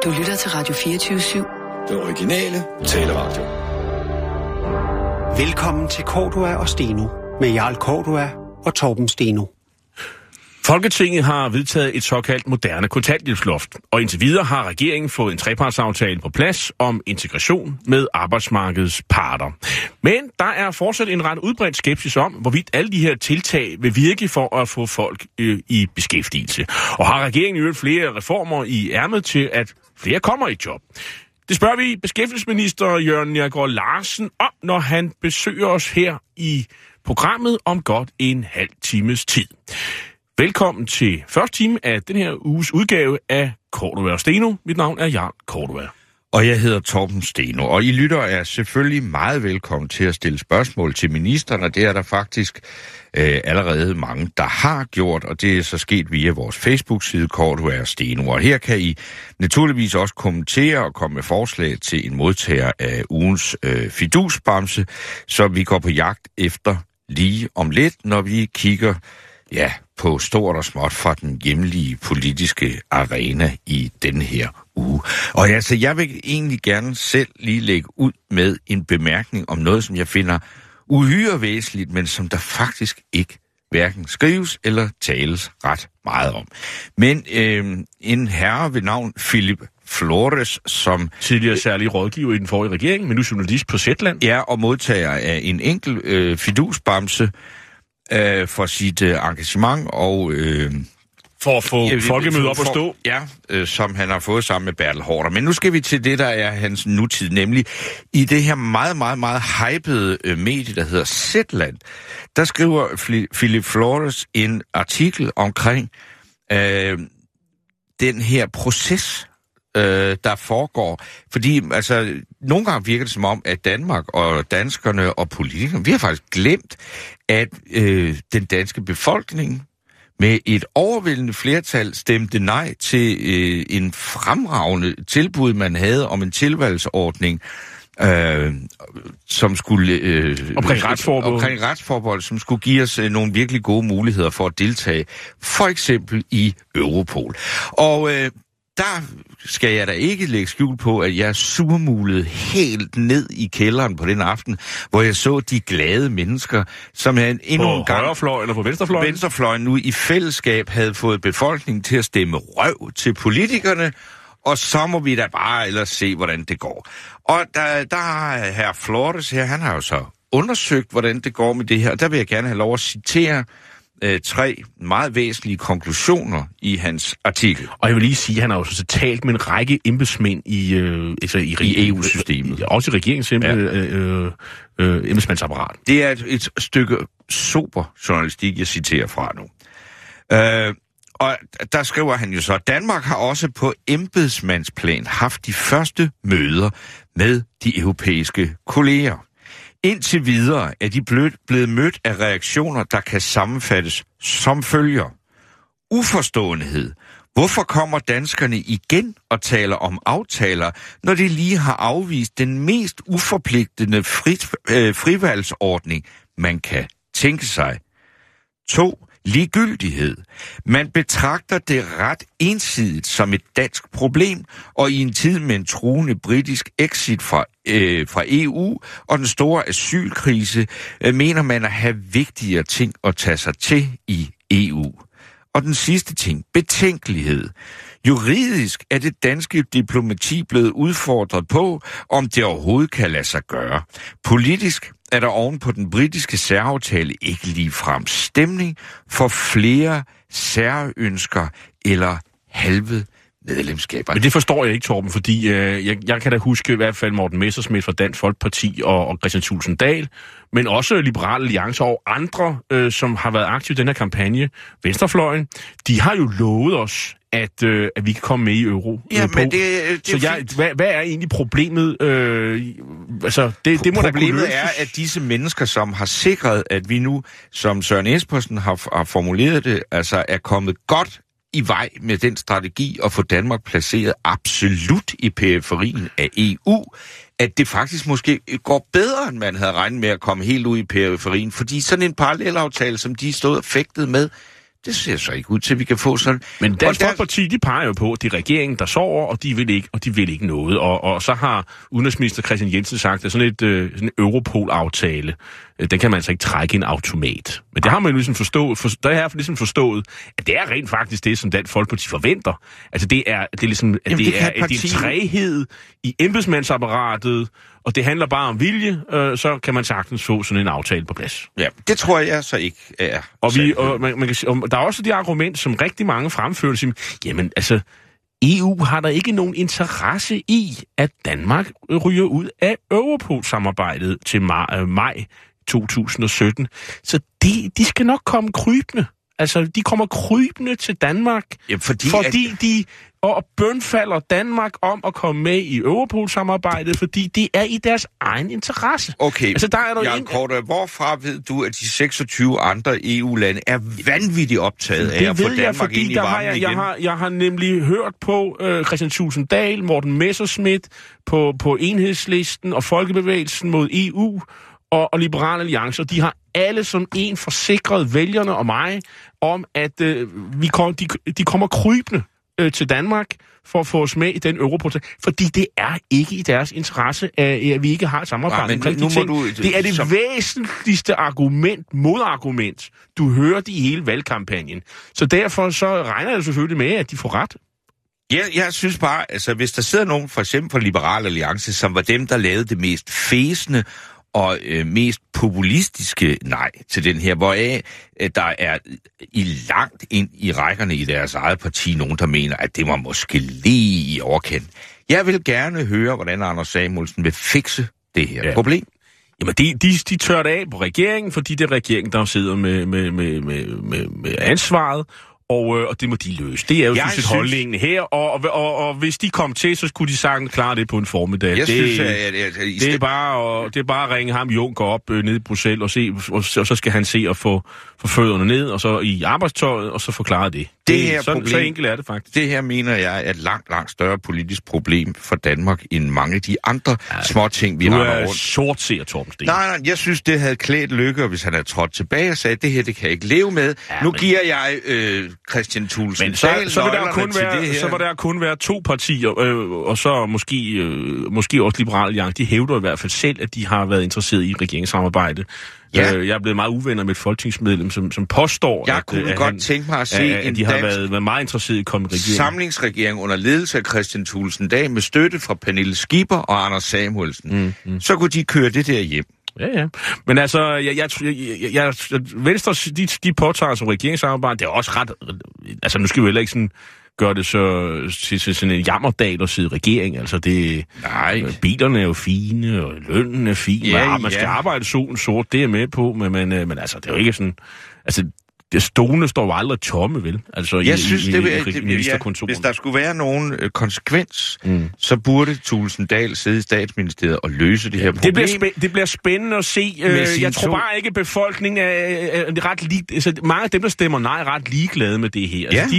Du lytter til Radio 24/7. Den originale taleradio. Velkommen til Cordua og Steno med Jarl Cordua og Torben Steno. Folketinget har vedtaget et såkaldt moderne kontanthjælpsloft, og indtil videre har regeringen fået en trepartsaftale på plads om integration med arbejdsmarkedets parter. Men der er fortsat en ret udbredt skepsis om, hvorvidt alle de her tiltag vil virke for at få folk i beskæftigelse. Og har regeringen jo flere reformer i ærmet til, at flere kommer i job? Det spørger vi beskæftigelsesminister Jørgen Neergaard Larsen om, når han besøger os her i programmet om godt en halv times tid. Velkommen til første time af den her uges udgave af Cordua og Steno. Mit navn er Jarl Cordua. Og jeg hedder Torben Steno, og I lytter er selvfølgelig meget velkommen til at stille spørgsmål til ministeren, og det er der faktisk allerede mange, der har gjort, og det er så sket via vores Facebook-side Cordua og Steno. Og her kan I naturligvis også kommentere og komme med forslag til en modtager af ugens fidusbamse, så vi går på jagt efter lige om lidt, når vi kigger på stort og småt fra den hjemlige politiske arena i denne her uge. Og altså, jeg vil egentlig gerne selv lige lægge ud med en bemærkning om noget, som jeg finder uhyre væsentligt, men som der faktisk ikke hverken skrives eller tales ret meget om. Men en herre ved navn Philip Flores, som tidligere særlig rådgiver i den forrige regering, men nu journalist på Zetland. Ja, og modtager af en enkelt fidusbamse, for sit engagement og for at få folkemødet op at stå. Ja, som han har fået sammen med Bertel Haarder. Men nu skal vi til det, der er hans nutid, nemlig i det her meget, meget, meget hypede medie, der hedder Zetland. Der skriver Philip Flores en artikel omkring den her proces, der foregår. Fordi altså, nogle gange virker det som om, at Danmark og danskerne og politikerne, vi har faktisk glemt, at den danske befolkning med et overvældende flertal stemte nej til en fremragende tilbud, man havde om en tilvalgsordning, som skulle omkring retsforbehold, som skulle give os nogle virkelig gode muligheder for at deltage, for eksempel i Europol. Og der skal jeg da ikke lægge skjul på, at jeg surmulede helt ned i kælderen på den aften, hvor jeg så de glade mennesker, som havde endnu en gang... På højrefløjen eller på venstrefløjen? Venstrefløjen nu i fællesskab havde fået befolkningen til at stemme røv til politikerne, og så må vi da bare ellers se, hvordan det går. Og der har herr Flores her, han har jo så undersøgt, hvordan det går med det her, og der vil jeg gerne have lov at citere 3 meget væsentlige konklusioner i hans artikel. Og jeg vil lige sige, at han har jo så talt med en række embedsmænd i EU-systemet. Også i regeringens embedsmandsapparat. Det er et stykke sober journalistik, jeg citerer fra nu. Og der skriver han jo så, at Danmark har også på embedsmandsplan haft de første møder med de europæiske kolleger. Indtil videre er de blevet mødt af reaktioner, der kan sammenfattes som følger. Uforståenhed. Hvorfor kommer danskerne igen og taler om aftaler, når de lige har afvist den mest uforpligtende frivalgsordning, man kan tænke sig? 2. Ligegyldighed. Man betragter det ret ensidigt som et dansk problem, og i en tid med en truende britisk exit fra EU og den store asylkrise, mener man at have vigtigere ting at tage sig til i EU. Og den sidste ting, betænkelighed. Juridisk er det danske diplomati blevet udfordret på, om det overhovedet kan lade sig gøre. Politisk er der oven på den britiske særaftale ikke ligefrem stemning for flere særønsker eller halve medlemskaber. Men det forstår jeg ikke, Torben, fordi jeg kan da huske i hvert fald Morten Messerschmidt fra Dansk Folkeparti og Kristian Thulesen Dahl, men også Liberal Alliance og andre, som har været aktive i den her kampagne, Venstrefløjen, de har jo lovet os, at vi kan komme med i Europol. Ja, men det så hvad er egentlig problemet? Det må problemet er, at disse mennesker, som har sikret, at vi nu, som Søren Espersen har formuleret det, altså er kommet godt i vej med den strategi at få Danmark placeret absolut i periferien af EU, at det faktisk måske går bedre, end man havde regnet med at komme helt ud i periferien, fordi sådan en parallelaftale, som de stod og fægtede med, det ser så ikke ud til, at vi kan få sådan... Men Dansk Folkeparti, de peger jo på, at det er regeringen, der sover, og de vil ikke noget. Og så har udenrigsminister Kristian Jensen sagt, at sådan en Europol-aftale, den kan man altså ikke trække en automat. Men det har man jo ligesom forstået, at det er rent faktisk det, som Dansk Folkeparti forventer. Altså det er ligesom, at det er en træghed i embedsmandsapparatet, og det handler bare om vilje, så kan man sagtens få sådan en aftale på plads. Ja, det tror jeg så ikke er. Og man kan sige, der er også det argument, som rigtig mange fremfører, siger, jamen altså, EU har der ikke nogen interesse i, at Danmark ryger ud af Europol-samarbejdet til maj 2017. Så de skal nok komme krybende. Altså, de kommer krybende til Danmark, fordi de bønfalder Danmark om at komme med i Europol-samarbejdet, fordi det er i deres egen interesse. Okay, altså, der er Jan Korte, hvorfra ved du, at de 26 andre EU-lande er vanvittigt optaget af at få Danmark ind i varmen igen? Jeg har nemlig hørt på Kristian Thulesen Dahl, Morten Messerschmidt, på Enhedslisten og Folkebevægelsen mod EU og Liberal Alliance, og de har alle som en forsikret vælgerne og mig om, at de kommer krybende til Danmark for at få os med i den Europol, fordi det er ikke i deres interesse, at vi ikke har et samarbejde omkring de ting. Det er det væsentligste modargument, du hørte i hele valgkampagnen. Så derfor så regner jeg selvfølgelig med, at de får ret. Ja, jeg synes bare, altså hvis der sidder nogen, for eksempel fra Liberal Alliance, som var dem, der lavede det mest fæsende og mest populistiske nej til den her, hvoraf der er langt ind i rækkerne i deres eget parti nogen, der mener, at det var måske lige i overkant. Jeg vil gerne høre, hvordan Anders Samuelsen vil fikse det her problem. Jamen, de tør det af på regeringen, fordi det er regeringen, der sidder med ansvaret. Og det må de løse. Det er jo sådan set holdningen her, og hvis de kom til, så skulle de sagtens klare det på en formiddag. Det er bare at ringe ham Juncker op nede i Bruxelles og så skal han se at få fødderne ned, og så i arbejdstøjet, og så forklare det. Så enkelt er det faktisk. Det her mener jeg er et langt større politisk problem for Danmark, end mange af de andre små ting, vi har rundt. Du er sortseer, Torben Steen. Nej, jeg synes, det havde klædt Løkke, hvis han havde trådt tilbage og sagde, det her, det kan jeg ikke leve med. Nu giver jeg Kristian Thulesen Dahl så vil der kun være to partier, og så måske også Liberal Alliance. De hævder i hvert fald selv, at de har været interesseret i regeringssamarbejde. Ja. Jeg er blevet meget uvenner med et folketingsmedlem, som påstår, jeg kunne godt tænke mig at se at de har været meget interesserede i at komme i regering. Samlingsregering under ledelse af Kristian Thulesen Dahl med støtte fra Pernille Skipper og Anders Samuelsen. Så kunne de køre det der hjem. Ja. Men altså, Venstre, de påtager som regeringssamarbejde, det er også ret... Altså, nu skal vi heller ikke sådan gøre det så sådan en jammerdal og sidde i regering. Altså, bilerne er jo fine, og lønnen er fin. Man skal arbejde solen sort, det er jeg med på, men altså, det er jo ikke sådan... Altså, det stolene står jo aldrig tomme, vel? Altså, jeg synes, hvis der skulle være nogen konsekvens, så burde Thulesen Dahl sidde i statsministeriet og løse det her problem. Det bliver spændende at se. Jeg tror bare ikke, at befolkningen er ret lige... Altså, mange af dem, der stemmer nej, er ret ligeglade med det her. Altså,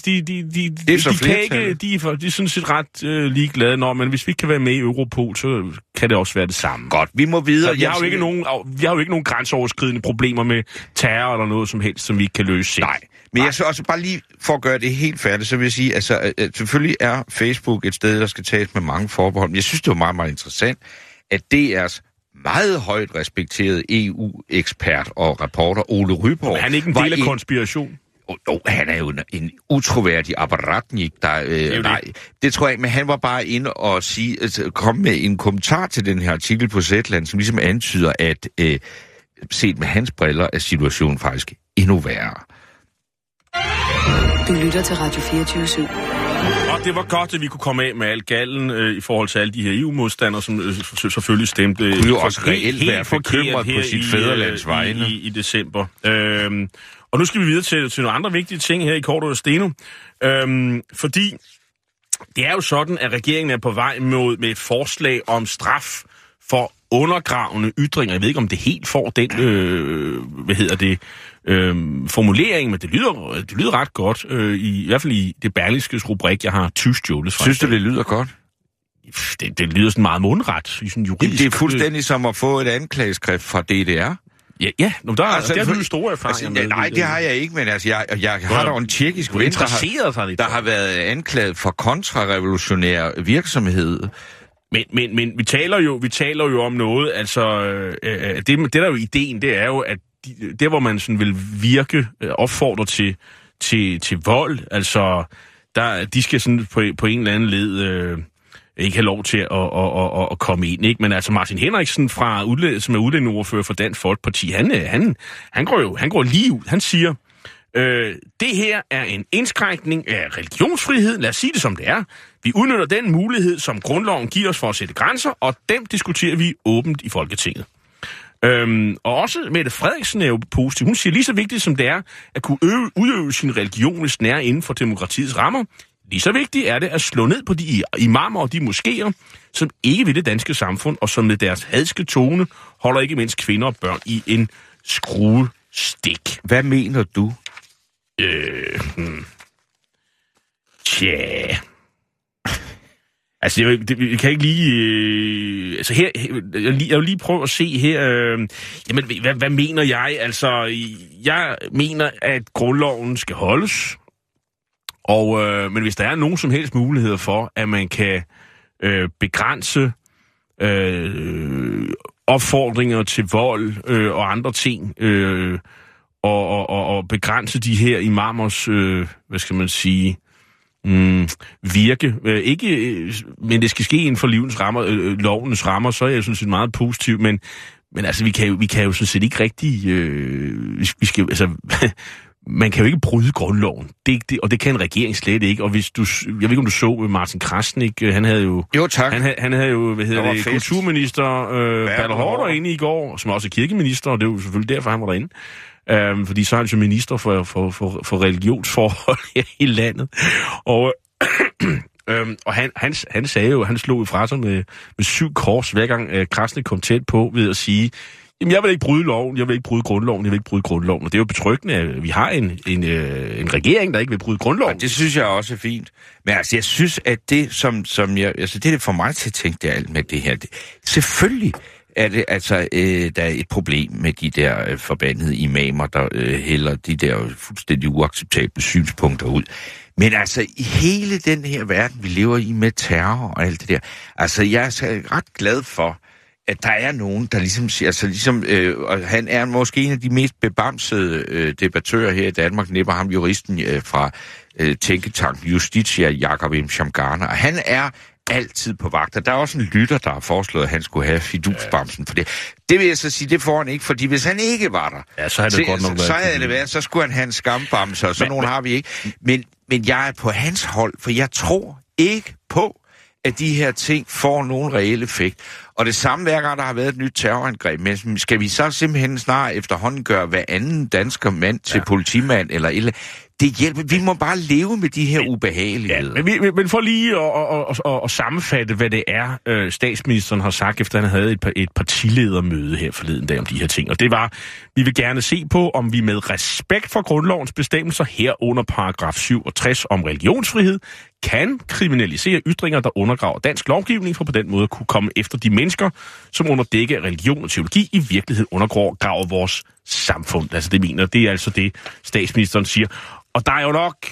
de er sådan set ret ligeglade. Men hvis vi ikke kan være med i Europol, så kan det også være det samme. Godt, vi må videre. Vi har jo ikke nogen grænseoverskridende problemer med terror eller noget som helst, som vi ikke kan løse selv. Nej, men jeg så også bare lige for at gøre det helt færdigt, så vil jeg sige, altså selvfølgelig er Facebook et sted, der skal tages med mange forbehold, men jeg synes, det var meget, meget interessant, at DR's meget højt respekterede EU-ekspert og reporter Ole Ryborg... Men han er ikke en del af konspiration. Han er jo en utroværdig apparatnik, der... det tror jeg ikke, men han var bare inde og komme med en kommentar til den her artikel på Zetland, som ligesom antyder, at set med hans briller er situationen faktisk endnu værre. Du lytter til Radio 24/7. Og det var godt, at vi kunne komme af med al gallen i forhold til alle de her EU-modstandere, som selvfølgelig stemte... Kunne jo også reelt være bekymret på sit fædrelands vegne. I december. Og nu skal vi videre til nogle andre vigtige ting her i Korto og Steno. Fordi det er jo sådan, at regeringen er på vej med et forslag om straf for undergravende ytringer. Jeg ved ikke, om det helt får den, formulering, men det lyder ret godt, i hvert fald i det Berlingskes rubrik, jeg har tyvstjålet fra. Synes du, det lyder godt? Det lyder sådan meget mundret, i sådan juridisk... Det er fuldstændig som at få et anklageskrift fra DDR. Ja, der har du store erfaringer med. Nej, det har jeg ikke, men altså, jeg har da en tjekkisk ven, der har været anklaget for kontrarevolutionær virksomhed. Men vi taler jo om noget, altså, det der er jo ideen, det er jo, at der hvor man sådan vil virke, opfordre til vold, altså, de skal sådan på en eller anden led ikke have lov til at komme ind, ikke? Men altså Martin Henriksen som er udlændingeordfører for Dansk Folkeparti, han går lige ud. Han siger, det her er en indskrænkning af religionsfrihed. Lad os sige det som det er. Vi udnytter den mulighed, som grundloven giver os for at sætte grænser, og dem diskuterer vi åbent i Folketinget. Og også Mette Frederiksen er jo positiv. Hun siger, lige så vigtigt som det er at kunne udøve sin religion snære inden for demokratiets rammer, lige så vigtigt er det at slå ned på de imamer og de moskéer, som ikke vil det danske samfund, og som med deres hadske tone holder ikke mindst kvinder og børn i en skruestik. Hvad mener du? Tja... Altså, jeg kan ikke lige... altså, her... Jeg vil lige prøve at se her... jamen, hvad mener jeg? Altså, jeg mener, at grundloven skal holdes. Men hvis der er nogen som helst muligheder for, at man kan begrænse opfordringer til vold og andre ting, og begrænse de her imamers, hvad skal man sige... virke. Men det skal ske inden for livens rammer, lovens rammer, så er jeg sådan set meget positiv, men altså, vi kan jo sådan set ikke rigtig... vi skal, altså, man kan jo ikke bryde grundloven, og det kan en regering slet ikke, og hvis du... Jeg ved ikke, om du så Martin Krasnik, han havde jo... Jo, tak. Han havde jo, kulturminister Bertel Haarder inde i går, som også er kirkeminister, og det er jo selvfølgelig derfor, han var derinde. Fordi så er han jo minister for religionsforhold her i landet. Og han sagde jo, han slog fra sig med 7 kors, hver gang Krasnik kom tæt på ved at sige, jamen jeg vil ikke bryde loven, jeg vil ikke bryde grundloven, jeg vil ikke bryde grundloven. Og det er jo betryggende, at vi har en regering, der ikke vil bryde grundloven. Ja, det synes jeg også er fint. Men altså, jeg synes, at det, som jeg... Altså, det får mig til at tænke, det er alt med det her. Selvfølgelig er det altså, der er et problem med de der forbandede imamer, der hælder de der fuldstændig uacceptable synspunkter ud. Men altså, i hele den her verden, vi lever i med terror og alt det der, altså, jeg er ret glad for, at der er nogen, der ligesom siger, altså og han er måske en af de mest bebamsede debattører her i Danmark, næppe ham juristen fra tænketanken Justitia, Jakob M. Shamgarner, og han er altid på vagt. Og der er også en lytter, der har foreslået, at han skulle have fidusbamsen for det. Det vil jeg så sige, det får han ikke, fordi hvis han ikke var der, ja, så havde det godt nok været. Så havde det været, så skulle han have en skambamse, og sådan nogen har vi ikke. Men jeg er på hans hold, for jeg tror ikke på, at de her ting får nogen reel effekt. Og det samme hver gang, der har været et nyt terrorangreb. Men skal vi så simpelthen snart efterhånden gøre hver anden dansker mand til politimand eller et eller andet? Det hjælper. Vi må bare leve med de her ubehageligheder. Ja, men for lige at sammenfatte, hvad det er, statsministeren har sagt, efter han havde et partiledermøde her forleden dag om de her ting. Og det var, vi vil gerne se på, om vi med respekt for grundlovens bestemmelser herunder paragraf 67 om religionsfrihed, kan kriminalisere ytringer, der undergraver dansk lovgivning, for på den måde kunne komme efter de mennesker, som under dække af religion og teologi i virkeligheden undergraver vores samfund. Altså det er altså det, statsministeren siger. Og der er jo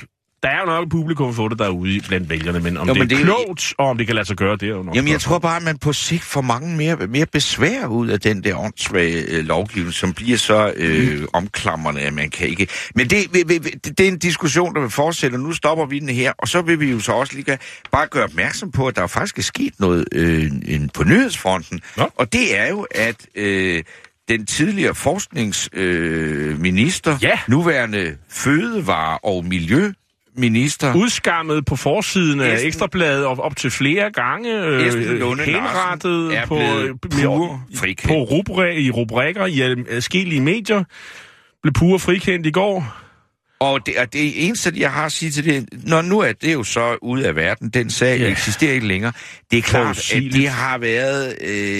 nok publikum for det derude blandt vælgerne, men om det er klogt, og om det kan lade sig gøre, det er jo nok. Jamen, jeg tror bare, at man på sigt får mange mere besvær ud af den der åndssvage lovgivning, som bliver så omklamrende, at man kan ikke... Men det er en diskussion, der vil fortsætte, og nu stopper vi den her, og så vil vi jo så også lige bare gøre opmærksom på, at der faktisk er sket noget på nyhedsfronten, og det er jo, at... den tidligere forskningsminister, nuværende fødevare- og miljøminister... udskammet på forsiden af Ekstrabladet op til flere gange, henrettet på rubrikker i adskillige medier, blev pure frikendt i går. Og det eneste, jeg har at sige til det, når nu er det jo så ude af verden, den sag eksisterer ikke længere, det er klart, at det har været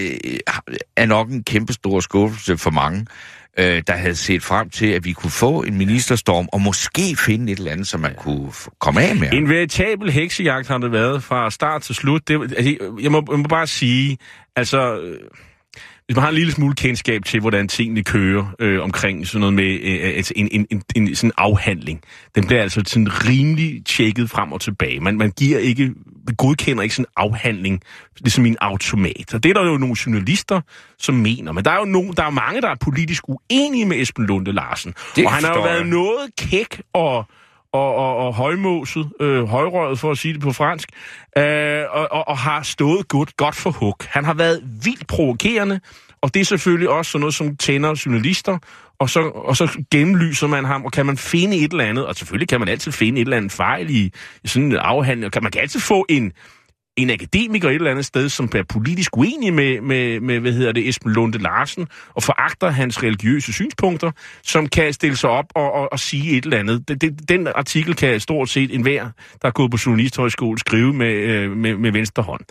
er nok en kæmpe stor skuffelse for mange, der havde set frem til, at vi kunne få en ministerstorm, og måske finde et eller andet, som man kunne komme af med. En veritabel heksejagt har det været fra start til slut. Jeg må bare sige, altså... hvis man har en lille smule kendskab til, hvordan tingene kører omkring sådan noget med en sådan afhandling, den bliver altså sådan rimelig tjekket frem og tilbage. Man godkender ikke sådan en afhandling, ligesom en automat. Og det er der jo nogle journalister, som mener. Men der er jo mange, der er politisk uenige med Esben Lunde Larsen. Og han har jo været noget kæk og højmåset, højrøget for at sige det på fransk, og har stået godt for hug. Han har været vildt provokerende, og det er selvfølgelig også sådan noget, som tænder journalister, og så gennemlyser man ham, og kan man finde et eller andet, og selvfølgelig kan man altid finde et eller andet fejl i sådan en afhandling, og man kan altid få en akademiker et eller andet sted, som er politisk uenig med Esben Lunde Larsen, og foragter hans religiøse synspunkter, som kan stille sig op og sige et eller andet. Den artikel kan stort set enhver, der er gået på journalisthøjskole, skrive med venstre hånd.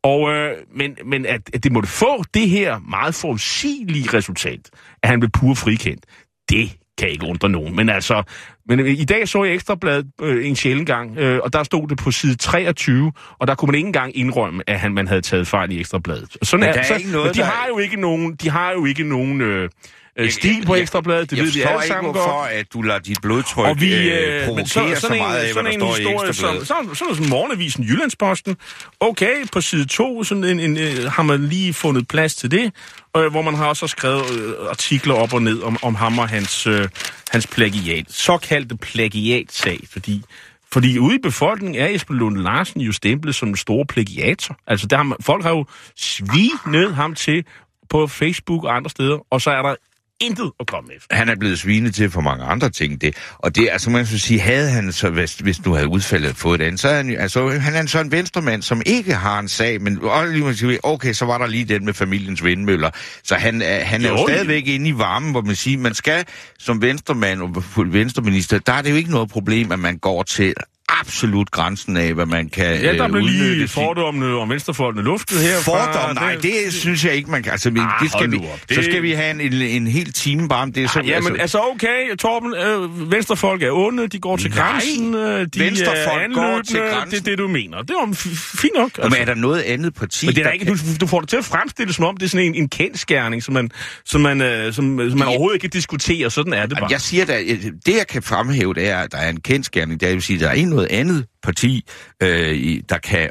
Men at det måtte få det her meget forudsigelige resultat, at han blev pur frikendt, det kan ikke undre nogen. Men i dag så jeg Ekstrabladet en sjælden gang, og der stod det på side 23, og der kunne man ikke engang indrømme, at man havde taget fejl i Ekstrabladet. Sådan men de har jo ikke nogen stil på Ekstrabladet, det ved vi alle sammen godt. Jeg forstår ikke, hvorfor at du lader dit blodtryk provokere så meget af, hvad der står i Ekstrabladet. Sådan morgenavisen Jyllandsposten. Okay, på side 2 har man lige fundet plads til det, hvor man har også skrevet artikler op og ned om ham og hans plagiat. Såkaldte plagiatsag, fordi ude i befolkningen er Esben Lunde Larsen jo stemplet som en stor plagiator. Altså, folk har jo svinet ham til på Facebook og andre steder, og så er der intet at komme efter. Han er blevet svinet til for mange andre ting, og det, altså man skal sige, havde han så, hvis nu havde udfaldet fået det andet, så er han er så en venstremand, som ikke har en sag, men okay, så var der lige den med familiens vindmøller, så han er jo stadigvæk inde i varmen, hvor man siger, man skal som venstremand og venstreminister, der er det jo ikke noget problem, at man går til absolut grænsen af, hvad man kan udnytte. Ja, der blev lige fordommene om venstrefolkene luftet her. Fordom? Nej, det synes jeg ikke, man kan. Altså, det skal vi, så skal vi have en hel time bare om det. Så, okay, Torben, venstrefolk er onde, de går til grænsen, de er anløbende, det er det, du mener. Det er fint nok. Altså. Men er der noget andet parti? Men det er ikke, du får det til at fremstille, som om det er sådan en kendsgerning, som man overhovedet ikke kan diskutere. Sådan er det bare. Jeg siger, det jeg kan fremhæve, det er, at der er en kendsgerning. Det vil sige, der er ikke noget andet parti, der kan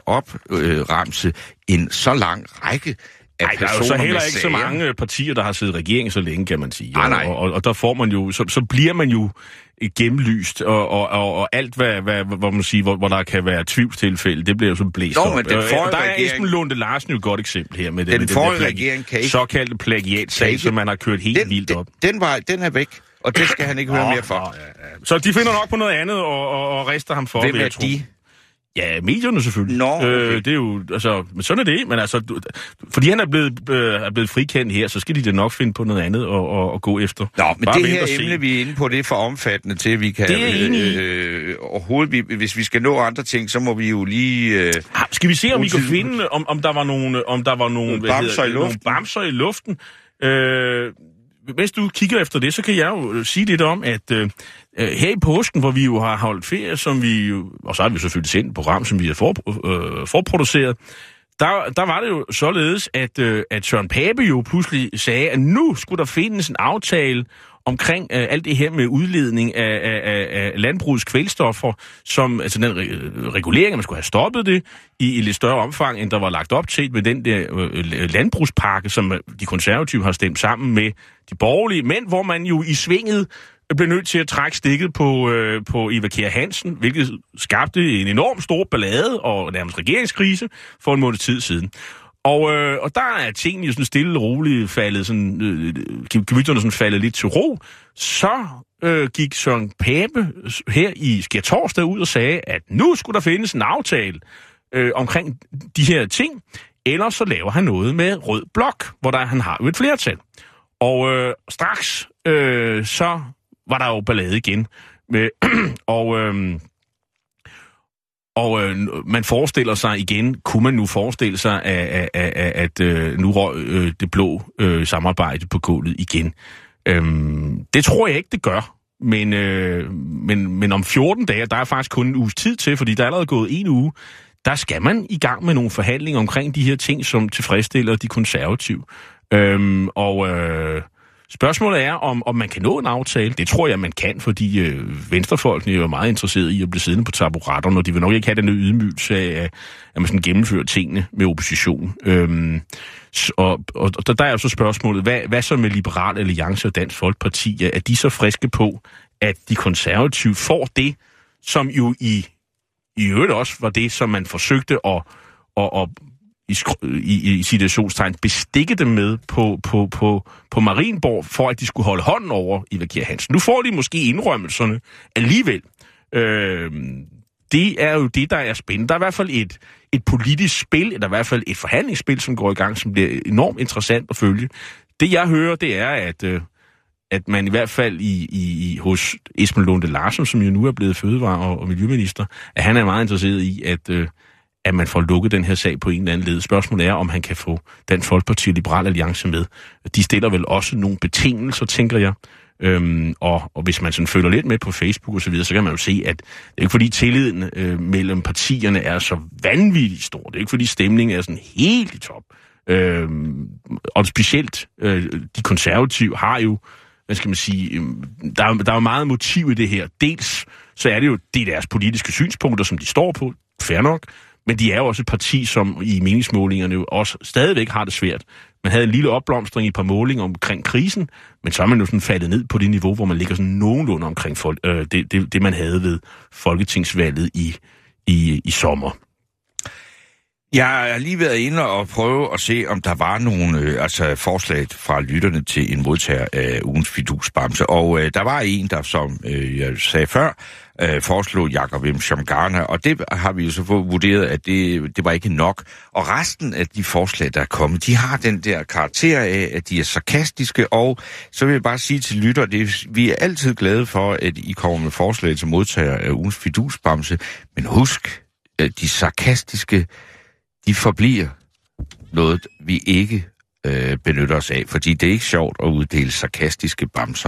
opremse en så lang række af personer. Der er jo så heller ikke så mange partier, der har siddet i regeringen så længe, kan man sige. Og der får man jo, så bliver man jo gennemlyst, og alt, hvor man siger, hvor der kan være tvivlstilfælde, det bliver jo så blæst op. Men der er Esben Lunde Larsen jo et godt eksempel her med den regering kan ikke såkaldte plagiatsag, som man har kørt helt vildt op. Den er væk. Og det skal han ikke høre mere for. Så de finder nok på noget andet og rister ham for. Hvem er de? Ja, medierne selvfølgelig. Okay. Det er jo, altså, sådan er det, men altså, fordi han er blevet frikendt her, så skal de da nok finde på noget andet og gå efter. Nå, men bare det her emne, vi er inde på, det er for omfattende til, at vi kan overhovedet, hvis vi skal nå andre ting, så må vi jo lige... skal vi se, om vi kan finde, om der var nogle bamser i luften? Hvis du kigger efter det, så kan jeg jo sige lidt om, at her i påsken, hvor vi jo har holdt ferie, som vi jo, og så har vi selvfølgelig sendt et program, som vi har forproduceret, der var det jo således, at Søren Pape jo pludselig sagde, at nu skulle der findes en aftale omkring alt det her med udledning af landbrugets kvælstoffer, som, altså den regulering, at man skulle have stoppet det i lidt større omfang, end der var lagt op til med den der landbrugspakke, som de konservative har stemt sammen med de borgerlige, men hvor man jo i svinget blev nødt til at trække stikket på Eva Kjær Hansen, hvilket skabte en enorm stor ballade og nærmest regeringskrise for en måned tid siden. Og der er tingene jo sådan stille og roligt faldet, gemytterne sådan faldet lidt til ro. Så gik Søren Pape her i skærtorsdag ud og sagde, at nu skulle der findes en aftale omkring de her ting, ellers så laver han noget med Rød Blok, hvor han har jo et flertal. Og straks så var der jo ballade igen. Og man forestiller sig igen, kunne man nu forestille sig, at nu røg det blå samarbejde på gulvet igen. Det tror jeg ikke, det gør. Men om 14 dage, der er faktisk kun en uges tid til, fordi der er allerede gået en uge, der skal man i gang med nogle forhandlinger omkring de her ting, som tilfredsstiller de konservative. Spørgsmålet er, om man kan nå en aftale. Det tror jeg, man kan, fordi venstrefolkene er jo meget interesserede i at blive siddende på taburetterne, og de vil nok ikke have den ydmygelse af, at man sådan gennemfører tingene med opposition. Og der er jo så spørgsmålet, hvad så med Liberal Alliance og Dansk Folkeparti? Er de så friske på, at de konservative får det, som jo i øvrigt også var det, som man forsøgte at i situationstegn bestikke dem med på Marienborg, for at de skulle holde hånden over Eva Kjer Hansen. Nu får de måske indrømmelserne alligevel. Det er jo det, der er spændende. Der er i hvert fald et politisk spil, eller i hvert fald et forhandlingsspil, som går i gang, som bliver enormt interessant at følge. Det jeg hører, det er, at man i hvert fald hos Esben Lunde Larsen, som jo nu er blevet fødevare- og miljøminister, at han er meget interesseret i, at man får lukket den her sag på en eller anden led. Spørgsmålet er, om han kan få Dansk Folkeparti og Liberal Alliance med. De stiller vel også nogle betingelser, tænker jeg. Og hvis man sådan følger lidt med på Facebook og så videre, så kan man jo se, at det er ikke fordi tilliden mellem partierne er så vanvittigt stor. Det er ikke fordi stemningen er sådan helt i top. Og specielt de konservative har jo, hvad skal man sige, der er jo meget motiv i det her. Dels så er det er deres politiske synspunkter, som de står på, fair nok, men de er jo også et parti, som i meningsmålingerne jo også stadigvæk har det svært. Man havde en lille opblomstring i et par målinger omkring krisen, men så er man jo sådan faldet ned på det niveau, hvor man ligger sådan nogenlunde omkring det man havde ved folketingsvalget i sommer. Jeg har lige været inde og prøve at se, om der var nogle forslag fra lytterne til en modtager af ugens fidusbamse. Og der var en, der, som jeg sagde før, foreslog Jakob M. Shamgarna, og det har vi jo så fået vurderet, at det var ikke nok. Og resten af de forslag, der er kommet, de har den der karakter af, at de er sarkastiske, og så vil jeg bare sige til lytter, vi er altid glade for, at I kommer med forslag til modtager af ugens fidusbamse, men husk, at de sarkastiske, de forbliver noget, vi ikke benytter os af, fordi det er ikke sjovt at uddele sarkastiske bamser.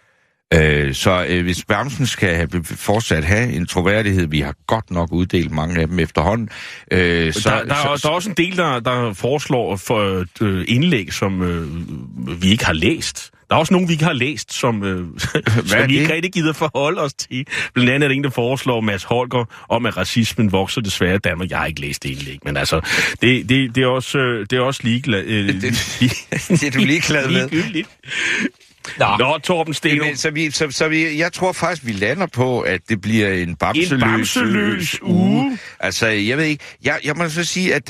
Så hvis bamsen skal fortsat have en troværdighed, vi har godt nok uddelt mange af dem efterhånden. Der er også en del, der foreslår for indlæg, som vi ikke har læst. Der er også nogen, vi ikke har læst, som vi ikke rigtig gider forholde os til. Blandt andet er der en, der foreslår Mads Holger om, at racismen vokser desværre i Danmark. Jeg har ikke læst det indlæg, men altså, det er også ligeglad. Det er du ligeglad med? Ligegyldigt. Nå, Torben Steno. Jeg tror faktisk, vi lander på, at det bliver en bamseløs uge. Altså, jeg ved ikke. Jeg må så sige, at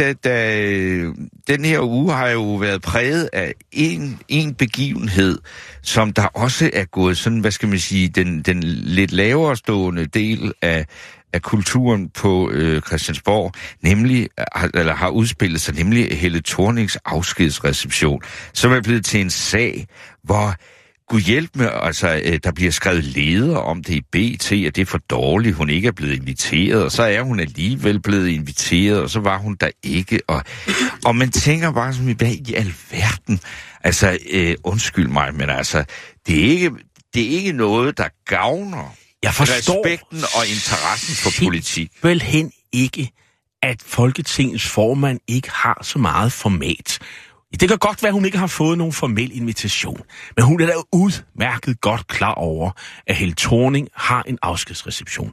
den her uge har jo været præget af en begivenhed, som der også er gået sådan, hvad skal man sige, den lidt lavere stående del af kulturen på Christiansborg, nemlig, eller har udspillet sig, nemlig Helle Thornings afskedsreception, som er blevet til en sag, hvor Gud hjælp med, altså, der bliver skrevet leder om det i BT, at det er for dårligt, hun ikke er blevet inviteret, og så er hun alligevel blevet inviteret, og så var hun der ikke, og man tænker bare sådan, hvad i alverden? Altså, undskyld mig, men altså, det er ikke noget, der gavner respekten og interessen for politik. Simpelthen ikke, at Folketingets formand ikke har så meget format. Det kan godt være, at hun ikke har fået nogen formel invitation, men hun er da udmærket godt klar over, at Helle Thorning har en afskedsreception.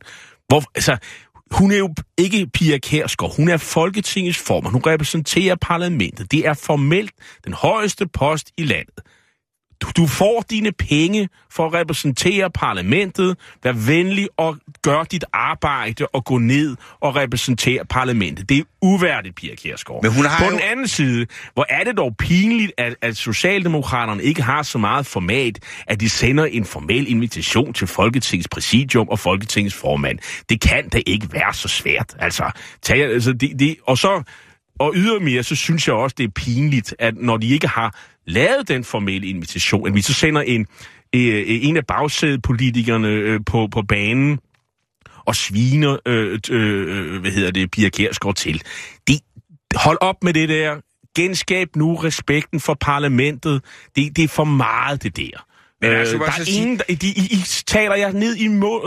Hun er jo ikke Pia Kjærsgaard, hun er Folketingets formand, hun repræsenterer parlamentet. Det er formelt den højeste post i landet. Du får dine penge for at repræsentere parlamentet. Vær venlig og gør dit arbejde og gå ned og repræsentere parlamentet. Det er uværdigt, Pia Kjærsgaard. Men på den anden side, hvor er det dog pinligt, at Socialdemokraterne ikke har så meget format, at de sender en formel invitation til Folketingets præsidium og Folketingets formand. Det kan da ikke være så svært. Og ydermere, så synes jeg også, det er pinligt, at når de ikke har lavet den formelle invitation, at vi så sender en af bagsædepolitikerne på banen og sviner, Pia Kjærsgaard til. Hold op med det der. Genskab nu respekten for parlamentet. Det er for meget, det der. Men altså, der er ingen, I taler jer ned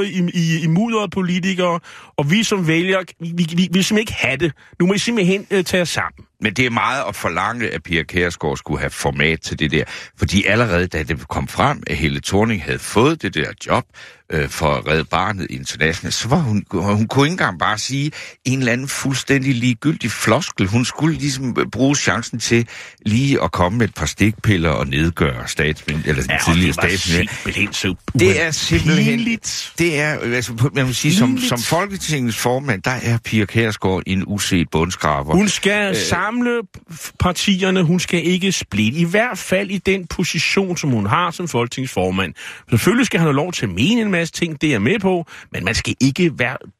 i mudderet politikere, og vi som vælgere, vi vil simpelthen ikke have det. Nu må I simpelthen tage os sammen. Men det er meget at forlange, at Pia Kjærsgaard skulle have format til det der. Fordi allerede da det kom frem, at Helle Thorning havde fået det der job for at redde barnet internationalt, så var hun kunne ikke engang bare sige en eller anden fuldstændig ligegyldig floskel. Hun skulle ligesom bruge chancen til lige at komme med et par stikpiller og nedgøre statsminister, eller den tidligere statsminister. Det er simpelthen... Det er, altså, man må sige, som Folketingets formand, der er Pia Kjærsgaard en uset bundskraber. Hun skal samle partierne, hun skal ikke splitte. I hvert fald i den position, som hun har som Folketingets formand. Selvfølgelig skal han have lov til at mene en masse ting, det er med på, men man skal ikke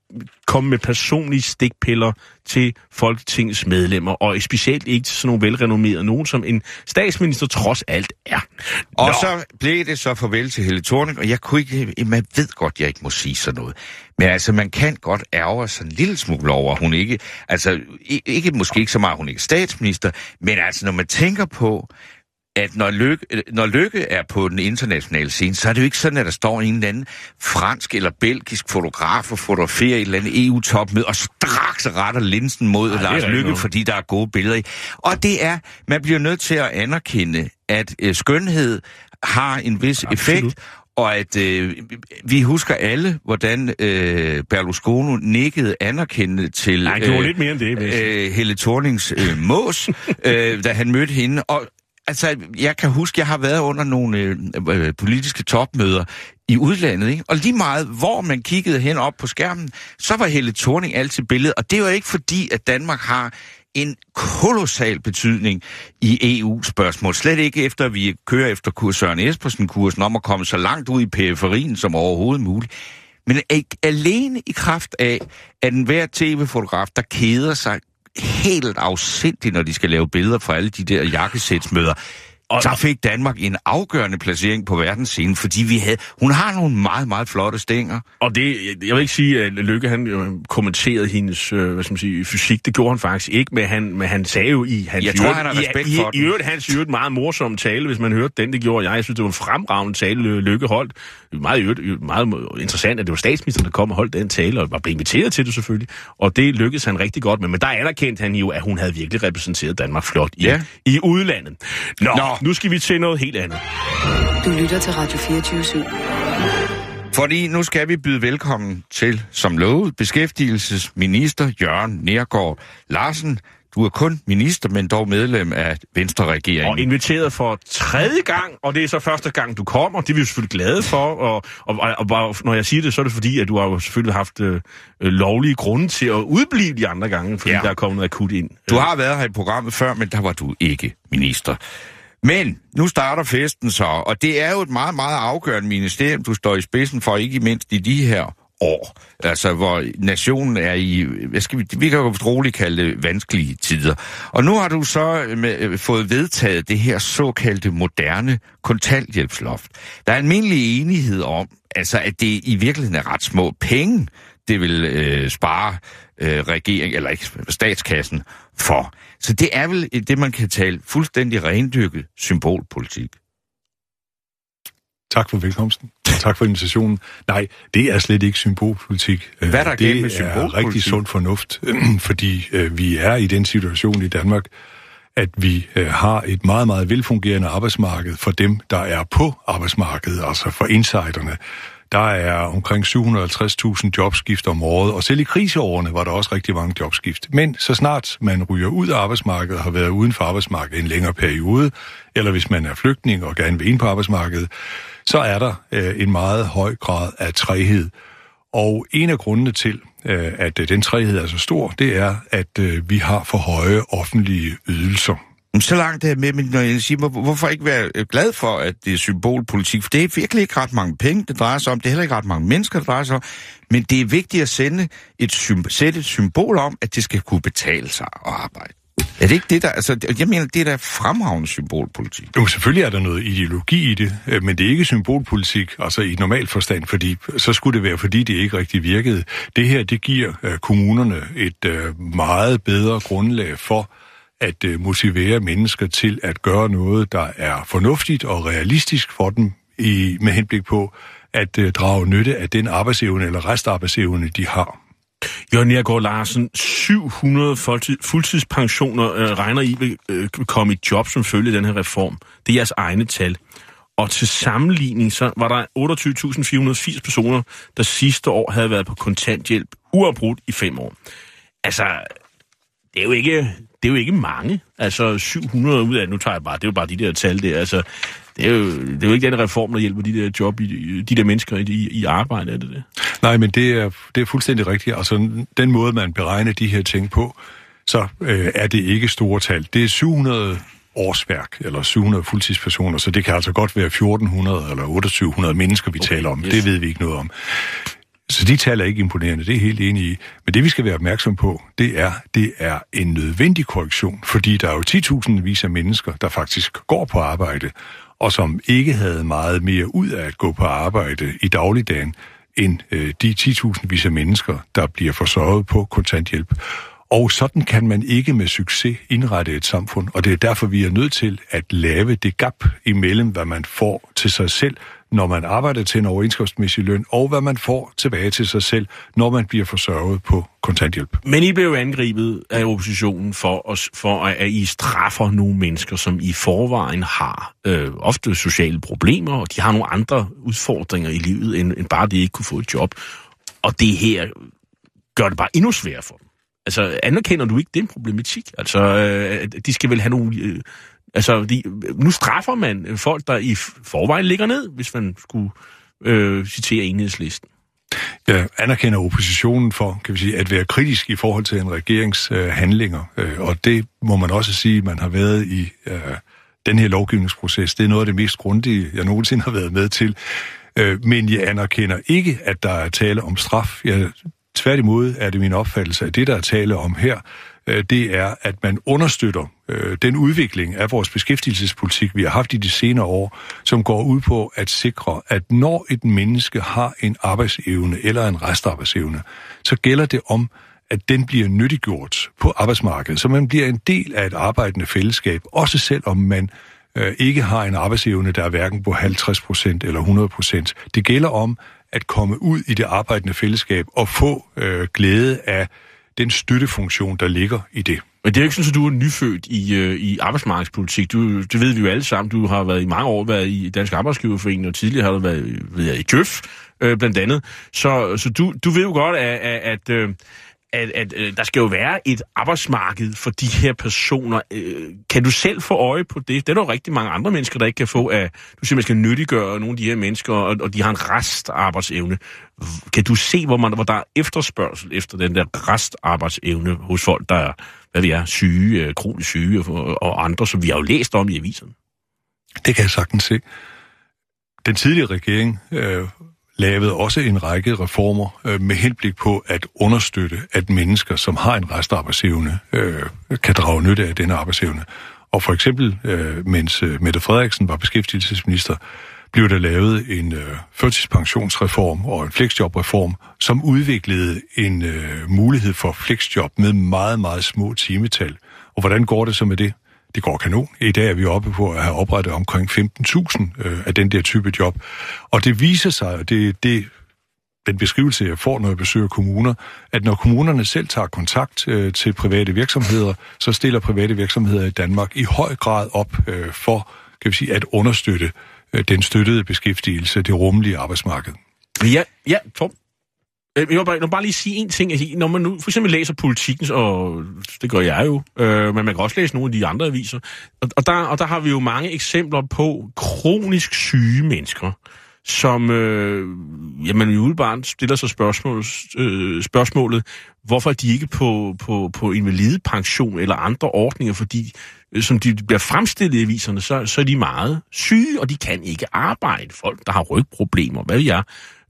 komme med personlige stikpiller til Folketingets medlemmer, og specielt ikke til sådan nogle velrenommerede nogen, som en statsminister trods alt er. Og så blev det så farvel til Helle Thorning, og jeg kunne ikke, man ved godt, jeg ikke må sige sådan noget. Men altså, man kan godt ærge sig en lille smule over, hun ikke, altså, måske ikke så meget, hun ikke er statsminister, men altså, når man tænker på, at når Løkke er på den internationale scene, så er det jo ikke sådan, at der står en eller anden fransk eller belgisk fotograf og fotograferer et eller andet EU-topmøde, og straks retter linsen mod Lars Løkke, fordi der er gode billeder i. Og det er, man bliver nødt til at anerkende, at skønhed har en vis effekt, og at vi husker alle, hvordan Berlusconi nikkede anerkendende til lidt mere end det, Helle Thornings mås, da han mødte hende. Og altså, jeg kan huske, jeg har været under nogle politiske topmøder i udlandet, ikke? Og lige meget, hvor man kiggede hen op på skærmen, så var Helle Thorning altid billedet. Og det var ikke fordi, at Danmark har en kolossal betydning i EU-spørgsmål. Slet ikke efter, at vi kører efter Søren Espersen-kursen om at komme så langt ud i periferien som overhovedet muligt. Men alene i kraft af, at enhver tv-fotograf, der keder sig helt afsindigt, når de skal lave billeder fra alle de der jakkesætsmøder, så fik Danmark en afgørende placering på verdensscenen, fordi hun har nogle meget, meget flotte stænger. Og det, jeg vil ikke sige, at Løkke, han kommenterede hendes, fysik. Det gjorde han faktisk ikke, men han sagde jo i hans hans meget morsomme tale, hvis man hørte den, det gjorde jeg. Jeg synes, det var en fremragende tale, Løkke holdt. Meget interessant, at det var statsministeren, der kom og holdt den tale, og var blevet inviteret til det selvfølgelig. Og det lykkedes han rigtig godt med. Men der anerkendte han jo, at hun havde virkelig repræsenteret Danmark flot i udlandet. Nu skal vi til noget helt andet. Du lytter til Radio 24/7. Fordi nu skal vi byde velkommen til, som lovet, beskæftigelsesminister Jørgen Neergaard Larsen. Du er kun minister, men dog medlem af Venstre-regeringen. Og inviteret for 3. gang, og det er så første gang, du kommer. Det er vi jo selvfølgelig glade for, og når jeg siger det, så er det fordi, at du har jo selvfølgelig haft lovlige grunde til at udblive de andre gange, fordi der er kommet noget akut ind. Du har været her i programmet før, men der var du ikke minister. Men nu starter festen så, og det er jo et meget, meget afgørende ministerium, du står i spidsen for, ikke mindst i de her år. Altså, hvor nationen er i, vi kan jo roligt kalde det vanskelige tider. Og nu har du så fået vedtaget det her såkaldte moderne kontanthjælpsloft. Der er almindelig enighed om, altså, at det i virkeligheden er ret små penge, det vil spare regering eller ikke statskassen for. Så det er vel det, man kan tale fuldstændig rendyrket symbolpolitik. Tak for velkomsten. Tak for invitationen. Nej, det er slet ikke symbolpolitik. Hvad er der galt med symbolpolitik? Det er rigtig sund fornuft, fordi vi er i den situation i Danmark, at vi har et meget, meget velfungerende arbejdsmarked for dem, der er på arbejdsmarkedet, altså for insiderne. Der er omkring 750.000 jobskift om året, og selv i kriseårene var der også rigtig mange jobskift. Men så snart man ryger ud af arbejdsmarkedet og har været uden for arbejdsmarkedet en længere periode, eller hvis man er flygtning og gerne vil ind på arbejdsmarkedet, så er der en meget høj grad af træghed. Og en af grundene til, at den træghed er så stor, det er, at vi har for høje offentlige ydelser. Så langt er med, når jeg siger, hvorfor ikke være glad for, at det er symbolpolitik? For det er virkelig ikke ret mange penge, det drejer sig om. Det er heller ikke ret mange mennesker, det drejer sig om. Men det er vigtigt at sætte et symbol om, at det skal kunne betale sig at arbejde. Er det ikke det, der... Altså, jeg mener, det er da fremragende symbolpolitik. Jo, selvfølgelig er der noget ideologi i det, men det er ikke symbolpolitik, altså i normal forstand, fordi så skulle det være, fordi det ikke rigtig virkede. Det her, det giver kommunerne et meget bedre grundlag for at motivere mennesker til at gøre noget, der er fornuftigt og realistisk for dem med henblik på at drage nytte af den arbejdsevne eller restarbejdsevne, de har. Jørgen Neergaard Larsen, 700 fuldtidspensioner regner I vil komme i job som følge af den her reform. Det er jeres egne tal. Og til sammenligning, så var der 28.480 personer, der sidste år havde været på kontanthjælp uafbrudt i 5 år. Altså, det er jo ikke mange. Altså, 700 ud af, nu tager jeg bare, det er jo bare de der tal der. Altså, det er jo ikke den reform, der hjælper de der job, de der mennesker i arbejde, er det? Nej, men det er fuldstændig rigtigt. Altså, den måde, man beregner de her ting på, så er det ikke store tal. Det er 700 årsværk, eller 700 fuldtidspersoner, så det kan altså godt være 1400 eller 2800 mennesker, vi taler om. Yes. Det ved vi ikke noget om. Så de tal er ikke imponerende, det er helt enig i. Men det, vi skal være opmærksom på, det er en nødvendig korrektion, fordi der er jo 10.000 vis af mennesker, der faktisk går på arbejde, og som ikke havde meget mere ud af at gå på arbejde i dagligdagen, end de 10.000 vis af mennesker, der bliver forsørget på kontanthjælp. Og sådan kan man ikke med succes indrette et samfund, og det er derfor, vi er nødt til at lave det gap imellem, hvad man får til sig selv, når man arbejder til en overenskomstmæssig løn, og hvad man får tilbage til sig selv, når man bliver forsørget på kontanthjælp. Men I blev angrebet af oppositionen for at I straffer nogle mennesker, som i forvejen har ofte sociale problemer, og de har nogle andre udfordringer i livet, end bare det ikke kunne få et job. Og det her gør det bare endnu sværere for dem. Altså, anerkender du ikke den problematik? Altså, de skal vel have nogle... nu straffer man folk, der i forvejen ligger ned, hvis man skulle citere Enhedslisten. Jeg anerkender oppositionen for, kan vi sige, at være kritisk i forhold til en regerings handlinger. Og det må man også sige, man har været i den her lovgivningsproces. Det er noget af det mest grundige, jeg nogensinde har været med til. Men jeg anerkender ikke, at der er tale om straf. Tværtimod er det min opfattelse, at det, der er tale om her, det er, at man understøtter den udvikling af vores beskæftigelsespolitik, vi har haft i de senere år, som går ud på at sikre, at når et menneske har en arbejdsevne eller en restarbejdsevne, så gælder det om, at den bliver nyttiggjort på arbejdsmarkedet, så man bliver en del af et arbejdende fællesskab, også selvom man ikke har en arbejdsevne, der er hverken på 50% eller 100%. Det gælder om at komme ud i det arbejdende fællesskab og få glæde af den støttefunktion, der ligger i det. Men det er jo ikke sådan, at du er nyfødt i arbejdsmarkedspolitik. Det ved vi jo alle sammen. Du har været i mange år været i Dansk Arbejdsgiverforening, og tidligere har du været i Djøf, blandt andet. Så du ved jo godt, at der skal jo være et arbejdsmarked for de her personer. Kan du selv få øje på det? Det er der jo rigtig mange andre mennesker, der ikke kan få af... Du siger, man skal nyttiggøre nogle af de her mennesker, og de har en restarbejdsevne. Kan du se, hvor der er efterspørgsel efter den der restarbejdsevne hos folk, der er, syge, kronisk syge og andre, som vi har jo læst om i aviserne? Det kan jeg sagtens se. Den tidligere regering... lavede også en række reformer med henblik på at understøtte, at mennesker, som har en restarbejdsevne, kan drage nytte af denne arbejdsevne. Og for eksempel, mens Mette Frederiksen var beskæftigelsesminister, blev der lavet en førtidspensionsreform og en fleksjobreform, som udviklede en mulighed for fleksjob med meget, meget små timetal. Og hvordan går det så med det? Det går kanon. I dag er vi oppe på at have oprettet omkring 15.000 af den der type job. Og det viser sig, og den beskrivelse, jeg får, når jeg besøger kommuner, at når kommunerne selv tager kontakt til private virksomheder, så stiller private virksomheder i Danmark i høj grad op for, kan vi sige, at understøtte den støttede beskæftigelse, det rummelige arbejdsmarked. Ja, Torben. Jeg vil bare lige sige en ting. Når man nu for eksempel læser Politikken, og det gør jeg jo, men man kan også læse nogle af de andre aviser, og der har vi jo mange eksempler på kronisk syge mennesker, som man umiddelbart stiller sig spørgsmålet, hvorfor de ikke på invalidepension eller andre ordninger, fordi som de bliver fremstillet i aviserne, så er de meget syge, og de kan ikke arbejde. Folk, der har rygproblemer, hvad ved jeg.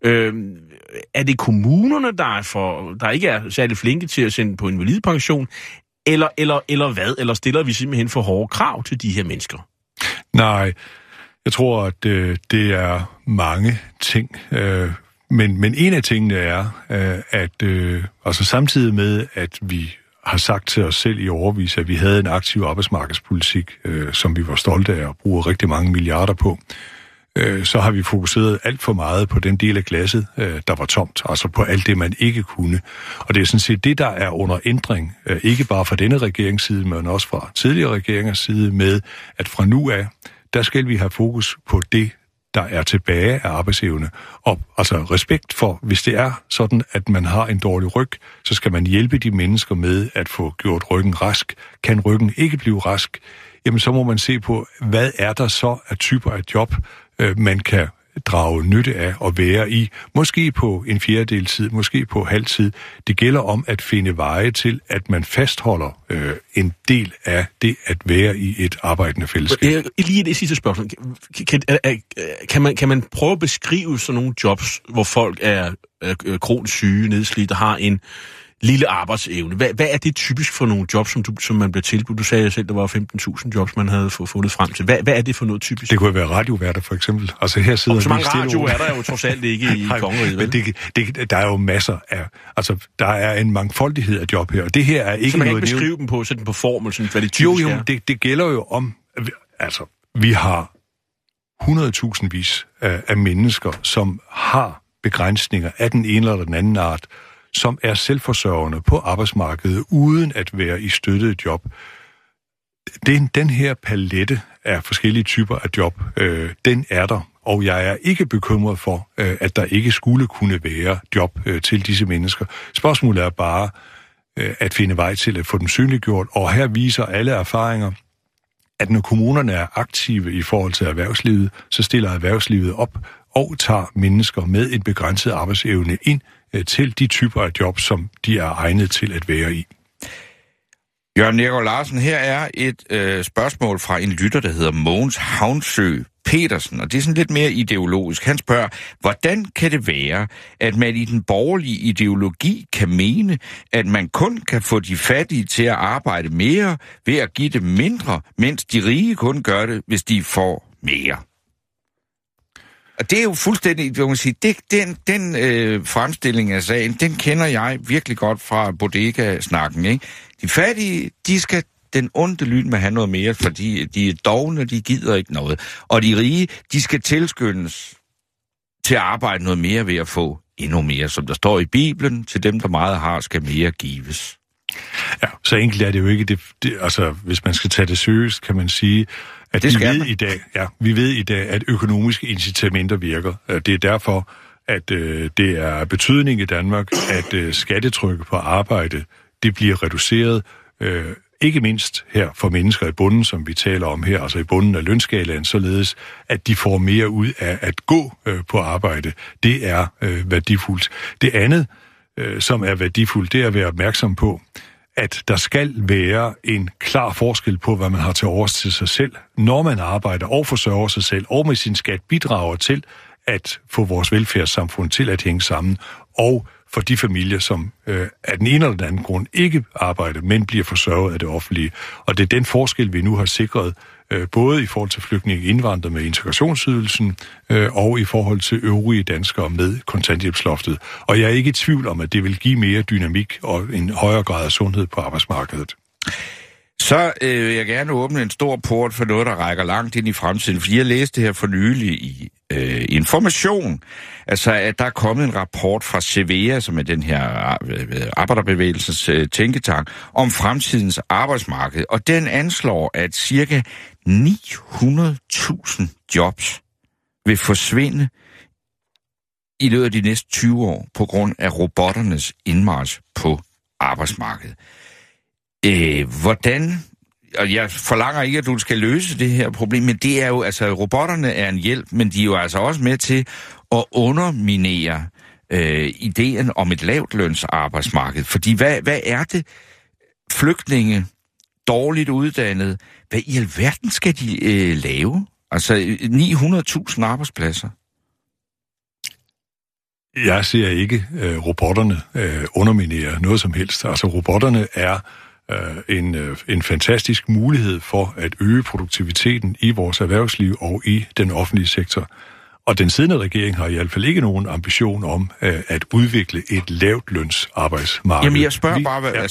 Er det kommunerne, der ikke er særlig flinke til at sende på invalidepension, eller hvad? Eller stiller vi simpelthen for hårde krav til de her mennesker? Nej, jeg tror, at det er mange ting. Men en af tingene er, at altså samtidig med, at vi har sagt til os selv i årevis, at vi havde en aktiv arbejdsmarkedspolitik, som vi var stolte af at bruge rigtig mange milliarder på, så har vi fokuseret alt for meget på den del af glasset, der var tomt, altså på alt det, man ikke kunne. Og det er sådan set det, der er under ændring, ikke bare fra denne regerings side, men også fra tidligere regeringers side, med at fra nu af, der skal vi have fokus på det, der er tilbage af arbejdsevne. Og altså respekt for, hvis det er sådan, at man har en dårlig ryg, så skal man hjælpe de mennesker med at få gjort ryggen rask. Kan ryggen ikke blive rask, jamen så må man se på, hvad er der så af typer af job, man kan drage nytte af at være i. Måske på en fjerdedel tid, måske på halv tid. Det gælder om at finde veje til, at man fastholder en del af det at være i et arbejdende fællesskab. Lige det sidste spørgsmål. Kan man prøve at beskrive sådan nogle jobs, hvor folk er kronisk syge, nedslidte, har en lille arbejdsevne? Hvad er det typisk for nogle jobs, som man bliver tilbudt? Du sagde selv, der var 15.000 jobs, man havde fundet frem til. Hvad er det for noget typisk? Det kunne være radioværter, for eksempel. Altså her sidder så mange radio er der jo trods alt ikke i kongeriget. Men der er jo masser af... Altså, der er en mangfoldighed af job her, og det her er ikke noget... Så man kan ikke beskrive dem på, sætte dem på formel, sådan, hvad det typisk er? Jo, det gælder jo om... Altså, vi har 100.000 vis af mennesker, som har begrænsninger af den ene eller den anden art, som er selvforsørgende på arbejdsmarkedet, uden at være i støttet job. Den her palette af forskellige typer af job, den er der, og jeg er ikke bekymret for, at der ikke skulle kunne være job til disse mennesker. Spørgsmålet er bare at finde vej til at få dem synliggjort, og her viser alle erfaringer, at når kommunerne er aktive i forhold til erhvervslivet, så stiller erhvervslivet op og tager mennesker med en begrænset arbejdsevne ind til de typer af job, som de er egnet til at være i. Jørgen Neergaard Larsen, her er et spørgsmål fra en lytter, der hedder Mogens Havnsø Petersen, og det er sådan lidt mere ideologisk. Han spørger, hvordan kan det være, at man i den borgerlige ideologi kan mene, at man kun kan få de fattige til at arbejde mere ved at give dem mindre, mens de rige kun gør det, hvis de får mere? Og det er jo fuldstændig, vil man sige, den fremstilling af sagen, den kender jeg virkelig godt fra bodega-snakken, ikke? De fattige, de skal den onde lyn med have noget mere, fordi de er dovne, de gider ikke noget. Og de rige, de skal tilskyndes til at arbejde noget mere ved at få endnu mere. Som der står i Bibelen, til dem, der meget har, skal mere gives. Ja, så enkelt er det jo ikke. Altså, hvis man skal tage det seriøst, kan man sige, at vi ved i dag, at økonomiske incitamenter virker. Det er derfor, at det er betydning i Danmark, at skattetrykket på arbejde, det bliver reduceret. Ikke mindst her for mennesker i bunden, som vi taler om her, altså i bunden af lønskalaen, således at de får mere ud af at gå på arbejde. Det er værdifuldt. Det andet, som er værdifuldt, det er at være opmærksom på, at der skal være en klar forskel på, hvad man har til overs til sig selv, når man arbejder og forsørger sig selv, og med sin skat bidrager til at få vores velfærdssamfund til at hænge sammen, og for de familier, som af den ene eller den anden grund ikke arbejder, men bliver forsørget af det offentlige. Og det er den forskel, vi nu har sikret, både i forhold til flygtninge og indvandrere med integrationsydelsen, og i forhold til øvrige danskere med kontanthjælpsloftet. Og jeg er ikke i tvivl om, at det vil give mere dynamik og en højere grad af sundhed på arbejdsmarkedet. Så vil jeg gerne åbne en stor port for noget, der rækker langt ind i fremtiden, fordi jeg læste her for nylig i Information, altså at der er kommet en rapport fra CVEA, som er den her arbejderbevægelsens tænketank, om fremtidens arbejdsmarked, og den anslår, at cirka 900.000 jobs vil forsvinde i løbet af de næste 20 år på grund af robotternes indmarch på arbejdsmarkedet. Hvordan, og jeg forlanger ikke, at du skal løse det her problem, men det er jo, altså robotterne er en hjælp, men de er jo altså også med til at underminere ideen om et lavtlønsarbejdsmarked. Fordi hvad er det? Flygtninge, dårligt uddannet, hvad i alverden skal de lave? Altså 900.000 arbejdspladser. Jeg ser ikke robotterne underminere noget som helst. Altså robotterne er en fantastisk mulighed for at øge produktiviteten i vores erhvervsliv og i den offentlige sektor. Og den siddende regering har i hvert fald ikke nogen ambition om at udvikle et lavtløns arbejdsmarked. Jamen, jeg spørger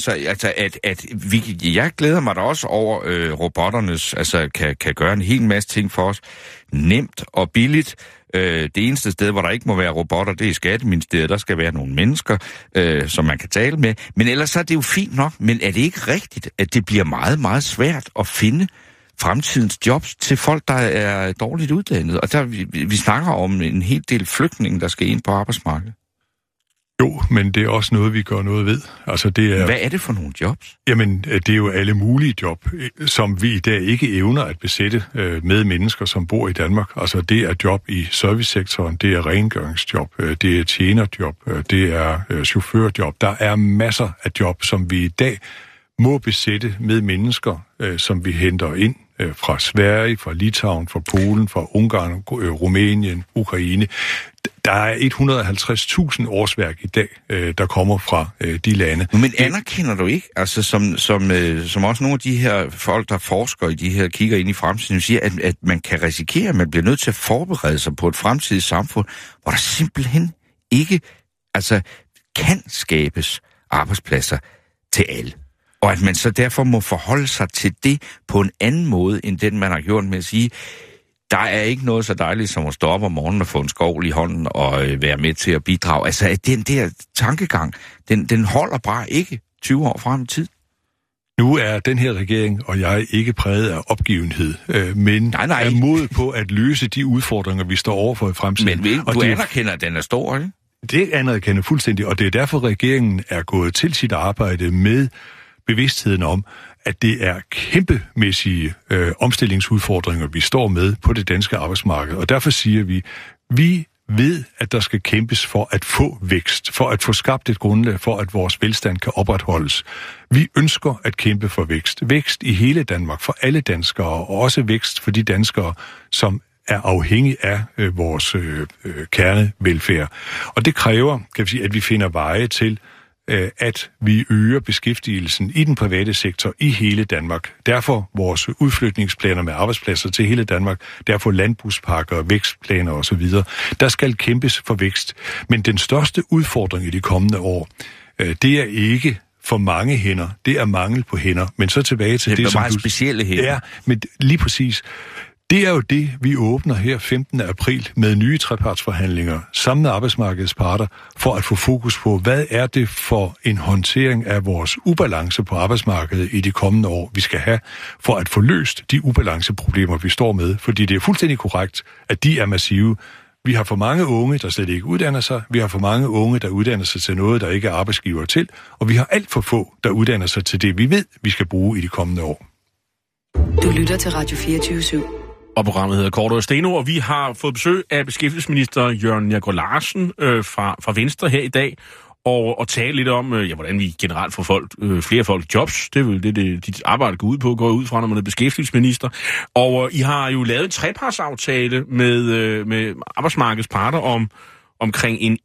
jeg glæder mig da også over, robotternes kan gøre en hel masse ting for os. Nemt og billigt. Det eneste sted, hvor der ikke må være robotter, det er Skatteministeriet. Der skal være nogle mennesker, som man kan tale med. Men ellers er det jo fint nok. Men er det ikke rigtigt, at det bliver meget, meget svært at finde fremtidens jobs til folk, der er dårligt uddannet? Og der, vi snakker om en hel del flygtninge, der skal ind på arbejdsmarkedet. Jo, men det er også noget, vi gør noget ved. Altså, det er, hvad er det for nogle jobs? Jamen, det er jo alle mulige job, som vi i dag ikke evner at besætte med mennesker, som bor i Danmark. Altså, det er job i servicesektoren, det er rengøringsjob, det er tjenerjob, det er chaufførjob. Der er masser af job, som vi i dag må besætte med mennesker, som vi henter ind fra Sverige, fra Litauen, fra Polen, fra Ungarn, Rumænien, Ukraine. Der er 150.000 årsværk i dag, der kommer fra de lande. Men anerkender du ikke, altså som også nogle af de her folk, der forsker i de her, kigger ind i fremtiden, siger, at man kan risikere, at man bliver nødt til at forberede sig på et fremtidigt samfund, hvor der simpelthen ikke kan skabes arbejdspladser til alle. Og at man så derfor må forholde sig til det på en anden måde, end den man har gjort med at sige, der er ikke noget så dejligt som at stå op om morgenen og få en skovl i hånden og være med til at bidrage. Altså, at den der tankegang, den holder bare ikke 20 år frem i tid. Nu er den her regering og jeg ikke præget af opgivenhed, men er mod på at løse de udfordringer, vi står overfor i fremtiden. Men du anerkender, at den er stor, ikke? Det anerkender fuldstændig, og det er derfor, regeringen er gået til sit arbejde med bevidstheden om, at det er kæmpemæssige omstillingsudfordringer, vi står med på det danske arbejdsmarked. Og derfor siger vi ved, at der skal kæmpes for at få vækst, for at få skabt et grundlag for, at vores velstand kan opretholdes. Vi ønsker at kæmpe for vækst. Vækst i hele Danmark, for alle danskere, og også vækst for de danskere, som er afhængig af vores kernevelfærd. Og det kræver, kan vi sige, at vi finder veje til, at vi øger beskæftigelsen i den private sektor i hele Danmark. Derfor vores udflytningsplaner med arbejdspladser til hele Danmark, derfor landbrugspakker, vækstplaner osv. Der skal kæmpes for vækst. Men den største udfordring i de kommende år, det er ikke for mange hænder, det er mangel på hænder. Men så tilbage til det som meget specielle hænder. Ja, men lige præcis. Det er jo det, vi åbner her 15. april med nye trepartsforhandlinger sammen med arbejdsmarkedets parter for at få fokus på, hvad er det for en håndtering af vores ubalance på arbejdsmarkedet i de kommende år, vi skal have for at få løst de ubalanceproblemer, vi står med. Fordi det er fuldstændig korrekt, at de er massive. Vi har for mange unge, der slet ikke uddanner sig. Vi har for mange unge, der uddanner sig til noget, der ikke er arbejdsgiver til. Og vi har alt for få, der uddanner sig til det, vi ved, vi skal bruge i de kommende år. Du lytter til Radio 24/7. Og programmet hedder Kort og Steno, og vi har fået besøg af beskæftigelsesminister Jørgen Neergaard Larsen fra Venstre her i dag, og tale lidt om, hvordan vi generelt får flere folk jobs. Det er vel det dit arbejde går ud fra, når man er beskæftigelsesminister. Og I har jo lavet en trepartsaftale med arbejdsmarkedets parter omkring en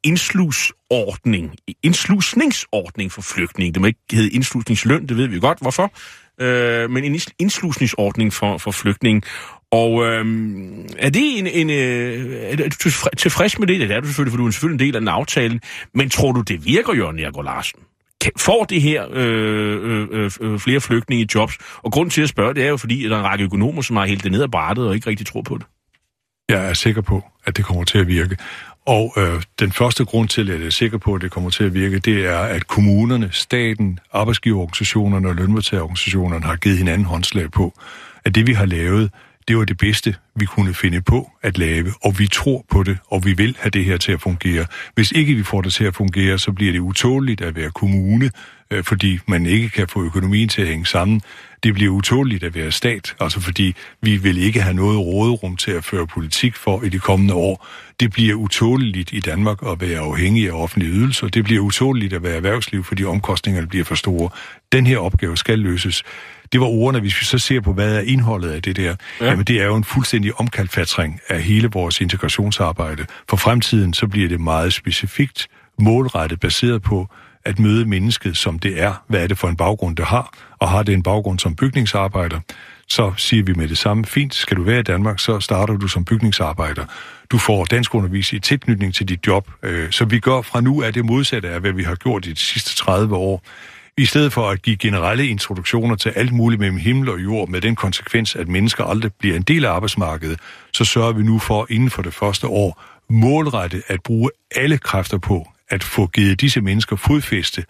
indslusningsordning for flygtninge. Det må ikke hedde indslusningsløn, det ved vi godt, hvorfor. Men en indslusningsordning for flygtninge. Og er det tilfreds med det? Det er du selvfølgelig, for du er selvfølgelig en del af den aftale. Men tror du, det virker, Jørgen Neergaard Larsen? Får det her flere flygtninge i jobs? Og grunden til at spørge, det er jo fordi, at der er en række økonomer, som har hældt det ned ad brættet og ikke rigtig tror på det. Jeg er sikker på, at det kommer til at virke. Og den første grund til, at jeg er sikker på, at det kommer til at virke, det er, at kommunerne, staten, arbejdsgiverorganisationerne og lønmodtagerorganisationerne har givet hinanden håndslag på, at det, vi har lavet, det var det bedste, vi kunne finde på at lave, og vi tror på det, og vi vil have det her til at fungere. Hvis ikke vi får det til at fungere, så bliver det utåleligt at være kommune, fordi man ikke kan få økonomien til at hænge sammen. Det bliver utåleligt at være stat, altså fordi vi vil ikke have noget råderum til at føre politik for i de kommende år. Det bliver utåleligt i Danmark at være afhængig af offentlige ydelser. Det bliver utåleligt at være erhvervsliv, fordi omkostningerne bliver for store. Den her opgave skal løses. Det var ordene, hvis vi så ser på, hvad er indholdet af det der. Ja. Jamen, det er jo en fuldstændig omkalfatring af hele vores integrationsarbejde. For fremtiden, så bliver det meget specifikt, målrettet, baseret på at møde mennesket, som det er. Hvad er det for en baggrund, det har? Og har det en baggrund som bygningsarbejder, så siger vi med det samme, fint, skal du være i Danmark, så starter du som bygningsarbejder. Du får danskundervisning i tilknytning til dit job. Så vi gør fra nu af det modsatte af, hvad vi har gjort i de sidste 30 år. I stedet for at give generelle introduktioner til alt muligt mellem himmel og jord, med den konsekvens, at mennesker aldrig bliver en del af arbejdsmarkedet, så sørger vi nu for, inden for det første år, målrettet at bruge alle kræfter på at få givet disse mennesker fodfæste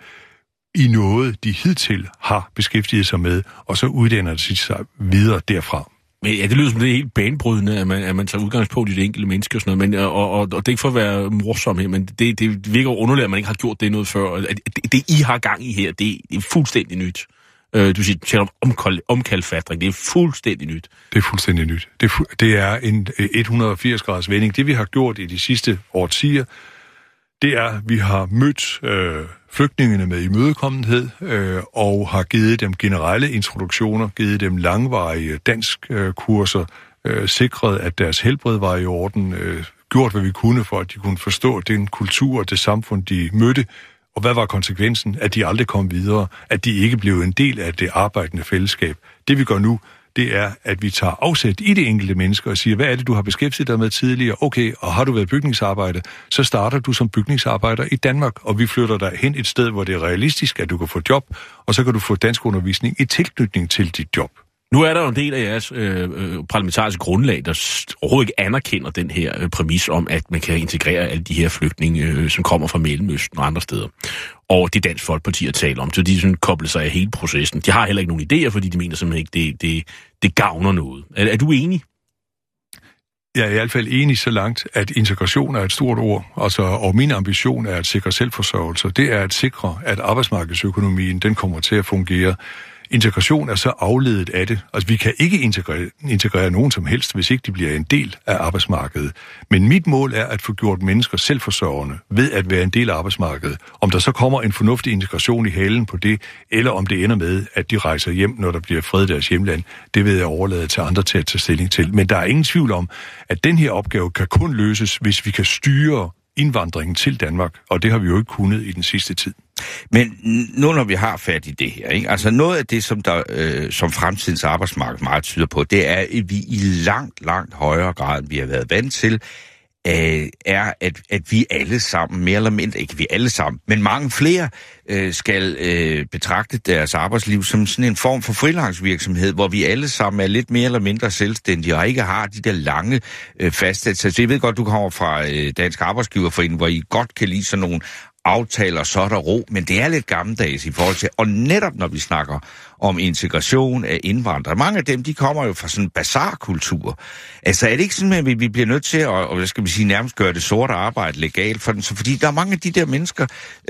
i noget, de hidtil har beskæftiget sig med, og så uddanner de sig videre derfra. Men ja, det lyder som det er helt banebrydende, at man tager udgangspunkt i det enkelte menneske og sådan noget, men, og det er ikke for at være morsom her, men det virker underligt, at man ikke har gjort det noget før. Det I har gang i her, det er fuldstændig nyt. Du siger om omkalfatring, det er fuldstændig nyt. Det er fuldstændig nyt. Det er en 180-graders vending. Det vi har gjort i de sidste årtier, det er, at vi har mødt flygtningene med imødekommenhed og har givet dem generelle introduktioner, givet dem langvarige danskkurser, sikret, at deres helbred var i orden, gjort, hvad vi kunne for, at de kunne forstå den kultur og det samfund, de mødte. Og hvad var konsekvensen? At de aldrig kom videre, at de ikke blev en del af det arbejdende fællesskab. Det vi gør nu, det er, at vi tager afsæt i det enkelte menneske og siger, hvad er det, du har beskæftiget dig med tidligere? Okay, og har du været bygningsarbejder, så starter du som bygningsarbejder i Danmark, og vi flytter dig hen et sted, hvor det er realistisk, at du kan få job, og så kan du få danskundervisning i tilknytning til dit job. Nu er der jo en del af jeres parlamentariske grundlag, der overhovedet ikke anerkender den her præmis om, at man kan integrere alle de her flygtninge, som kommer fra Mellemøsten og andre steder. Og det Dansk Folkeparti har talt om, så de sådan kobler sig af hele processen. De har heller ikke nogen idéer, fordi de mener simpelthen ikke, det gavner noget. Er du enig? Jeg er i hvert fald enig så langt, at integration er et stort ord, og min ambition er at sikre selvforsørgelse. Det er at sikre, at arbejdsmarkedsøkonomien den kommer til at fungere. Integration er så afledet af det. Altså, vi kan ikke integrere nogen som helst, hvis ikke de bliver en del af arbejdsmarkedet. Men mit mål er at få gjort mennesker selvforsørgende ved at være en del af arbejdsmarkedet. Om der så kommer en fornuftig integration i halen på det, eller om det ender med, at de rejser hjem, når der bliver fred i deres hjemland, det vil jeg overlade til andre til at tage stilling til. Men der er ingen tvivl om, at den her opgave kan kun løses, hvis vi kan styre indvandringen til Danmark, og det har vi jo ikke kunnet i den sidste tid. Men nu når vi har fat i det her, ikke? Altså noget af det, som fremtidens arbejdsmarked meget tyder på, det er, at vi i langt højere grad, end vi har været vant til, er, at vi alle sammen, mere eller mindre, ikke vi alle sammen, men mange flere, skal betragte deres arbejdsliv som sådan en form for frilansvirksomhed, hvor vi alle sammen er lidt mere eller mindre selvstændige, og ikke har de der lange fastsættelser. Jeg ved godt, du kommer fra Dansk Arbejdsgiverforening, hvor I godt kan lide sådan nogle aftaler, så er der ro, men det er lidt gammeldags i forhold til, og netop når vi snakker om integration af indvandrere, mange af dem, de kommer jo fra sådan en bazarkultur. Altså er det ikke sådan, at vi bliver nødt til at, og hvad skal vi sige, nærmest gøre det sorte arbejde legalt for dem, så fordi der er mange af de der mennesker,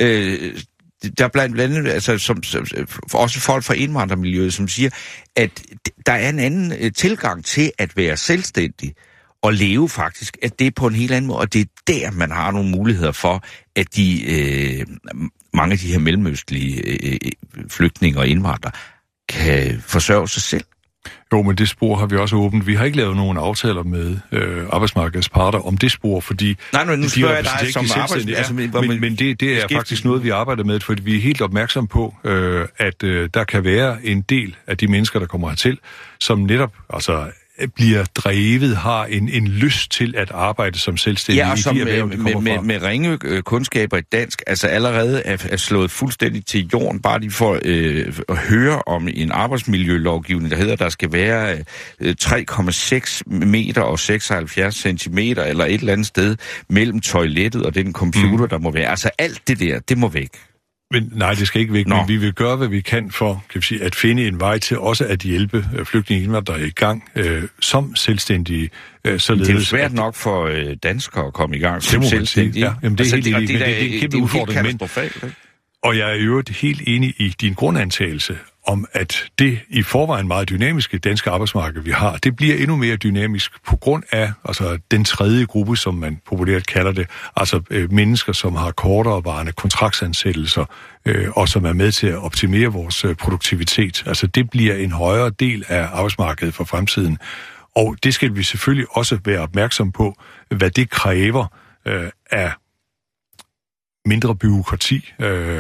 der blandt andet, altså som også folk fra indvandrermiljøet, som siger, at der er en anden tilgang til at være selvstændig og leve faktisk, at det er på en helt anden måde, og det er der, man har nogle muligheder for, at mange af de her mellemøstlige flygtninge og indvandrere kan forsørge sig selv. Jo, men det spor har vi også åbent. Vi har ikke lavet nogen aftaler med arbejdsmarkedets parter om det spor, fordi... Nej, nu spørger jeg dig som arbejdsmarked. Men det er faktisk noget, vi arbejder med, fordi vi er helt opmærksom på, at der kan være en del af de mennesker, der kommer hertil, som netop bliver drevet, har en lyst til at arbejde som selvstændig. Ja, og som med ringe kundskaber i dansk, altså allerede er slået fuldstændig til jorden, bare de får at høre om en arbejdsmiljølovgivning, der hedder, der skal være 3,6 meter og 76 centimeter, eller et eller andet sted mellem toilettet og den computer, der må være. Altså alt det der, det må væk. Men nej, det skal ikke væk, men vi vil gøre, hvad vi kan for, kan vi sige, at finde en vej til også at hjælpe flygtninge-indvandrere i gang som selvstændige. Således, det er jo svært nok for danskere at komme i gang som selvstændige. Ja, jamen, det er helt enig, men det er en kæmpe udfordring. Og jeg er jo helt enig i din grundantagelse om, at det i forvejen meget dynamiske danske arbejdsmarked, vi har, det bliver endnu mere dynamisk på grund af den tredje gruppe, som man populært kalder det, mennesker, som har korterevarende kontraktsansættelser, og som er med til at optimere vores produktivitet. Altså det bliver en højere del af arbejdsmarkedet for fremtiden. Og det skal vi selvfølgelig også være opmærksom på, hvad det kræver af mindre bureaukrati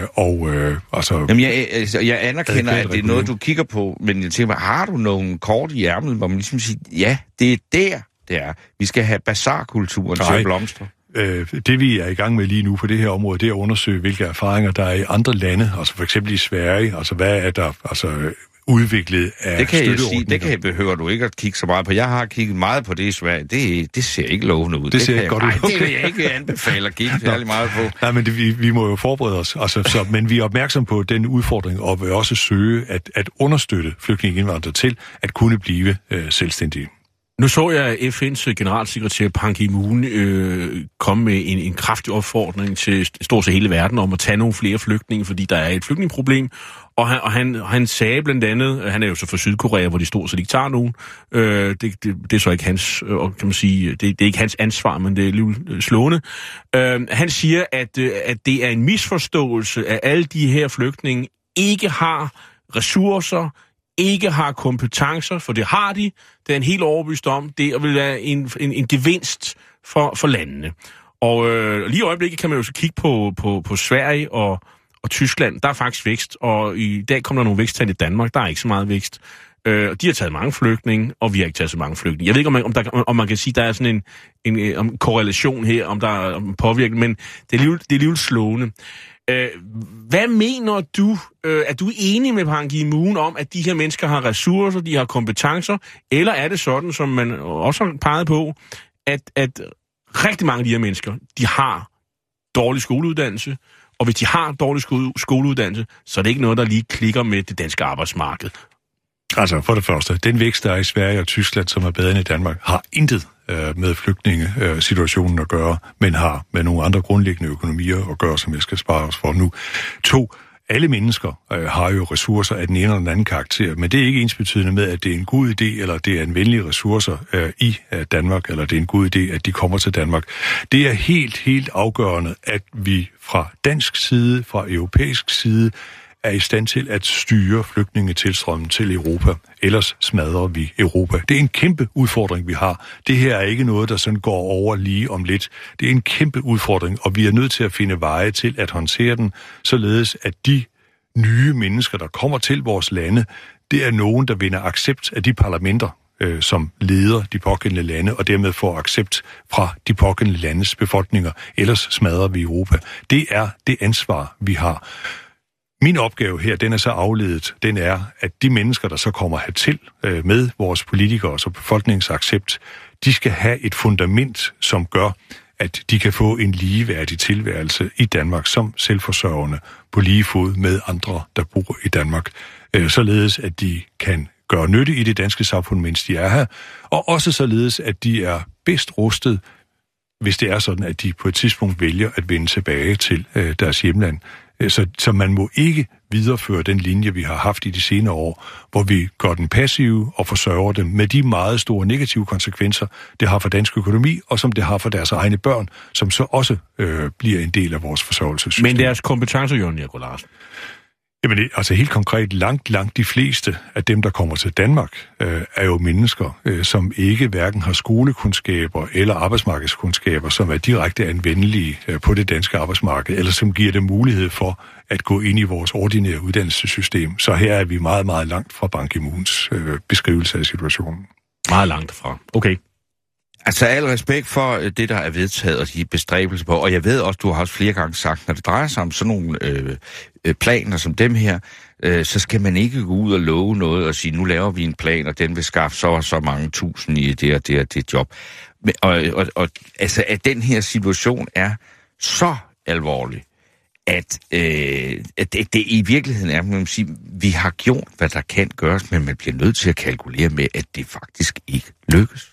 altså... Jamen, jeg anerkender, at det er noget, du kigger på, men jeg tænker, har du nogle kort i ærmet, hvor man ligesom siger, ja, det er der, det er. Vi skal have bazarkulturen til at blomstre. Det vi er i gang med lige nu på det her område, det er at undersøge, hvilke erfaringer der er i andre lande, altså for eksempel i Sverige, altså hvad er der udviklet af støtteordninger. Det kan jeg behøver du ikke at kigge så meget på. Jeg har kigget meget på det i Sverige. Det ser ikke lovende ud. Det ser ikke godt ud. Nej, det vil jeg ikke anbefale at kigge særlig meget på. Nej, men vi må jo forberede os. Men vi er opmærksom på den udfordring, og vil også søge at understøtte flygtningeindvandrere til at kunne blive selvstændige. Nu så jeg, at FN's generalsekretær Ban Ki-moon komme med en kraftig opfordring til stort set hele verden om at tage nogle flere flygtninge, fordi der er et flygtningeproblem. Og han sagde blandt andet, han er jo så fra Sydkorea, hvor de stort set ikke tager nogen. Det er så ikke hans, kan man sige, det er ikke hans ansvar, men det er lidt slående. Han siger, at det er en misforståelse, at alle de her flygtninge ikke har ressourcer, ikke har kompetencer, for det har de. Det er en helt overbevist om. Det vil være en gevinst for landene. Og lige i øjeblikket kan man jo så kigge på Sverige og Tyskland. Der er faktisk vækst, og i dag kommer der nogle væksttal i Danmark. Der er ikke så meget vækst. De har taget mange flygtninge, og vi har ikke taget så mange flygtninge. Jeg ved ikke, om man kan sige, der er sådan en korrelation her, om der er påvirkning, men det er alligevel slående. Hvad mener du? Er du enig med Ban Ki-moon om, at de her mennesker har ressourcer, de har kompetencer, eller er det sådan, som man også har peget på, at rigtig mange af de her mennesker, de har dårlig skoleuddannelse, og hvis de har dårlig skoleuddannelse, så er det ikke noget, der lige klikker med det danske arbejdsmarked? Altså, for det første, den vækst, der er i Sverige og Tyskland, som er bedre end i Danmark, har intet med flygtningesituationen at gøre, men har med nogle andre grundlæggende økonomier at gøre, som jeg skal spare os for nu. 2. Alle mennesker har jo ressourcer af den ene eller den anden karakter, men det er ikke ensbetydende med, at det er en god idé, eller det er en venlig ressourcer i Danmark, eller det er en god idé, at de kommer til Danmark. Det er helt afgørende, at vi fra dansk side, fra europæisk side, er i stand til at styre flygtningetilstrømmen til Europa. Ellers smadrer vi Europa. Det er en kæmpe udfordring, vi har. Det her er ikke noget, der sådan går over lige om lidt. Det er en kæmpe udfordring, og vi er nødt til at finde veje til at håndtere den, således at de nye mennesker, der kommer til vores lande, det er nogen, der vinder accept af de parlamenter, som leder de pågældende lande, og dermed får accept fra de pågældende landes befolkninger. Ellers smadrer vi Europa. Det er det ansvar, vi har. Min opgave her, den er så afledet, den er, at de mennesker, der så kommer hertil med vores politikere og befolkningsaccept, de skal have et fundament, som gør, at de kan få en ligeværdig tilværelse i Danmark som selvforsørgende på lige fod med andre, der bor i Danmark. Således, at de kan gøre nytte i det danske samfund, mens de er her, og også således, at de er bedst rustet, hvis det er sådan, at de på et tidspunkt vælger at vende tilbage til deres hjemland. Så man må ikke videreføre den linje, vi har haft i de senere år, hvor vi gør den passive og forsørger dem med de meget store negative konsekvenser, det har for dansk økonomi, og som det har for deres egne børn, som så også bliver en del af vores forsørgelsessystem. Men deres kompetencer, Jørgen Neergaard Larsen? Jamen, altså helt konkret, langt de fleste af dem, der kommer til Danmark, er jo mennesker, som ikke hverken har skolekundskaber eller arbejdsmarkedskundskaber, som er direkte anvendelige på det danske arbejdsmarked, eller som giver dem mulighed for at gå ind i vores ordinære uddannelsessystem. Så her er vi meget langt fra Ban Ki-moons beskrivelse af situationen. Meget langt fra. Okay. Altså al respekt for det, der er vedtaget og de bestræbelser på, og jeg ved også, du har også flere gange sagt, når det drejer sig om sådan nogle planer som dem her, så skal man ikke gå ud og love noget og sige, nu laver vi en plan, og den vil skaffe så og så mange tusind i det job. Og altså, at den her situation er så alvorlig, at det i virkeligheden er, man sige, vi har gjort, hvad der kan gøres, men man bliver nødt til at kalkulere med, at det faktisk ikke lykkes.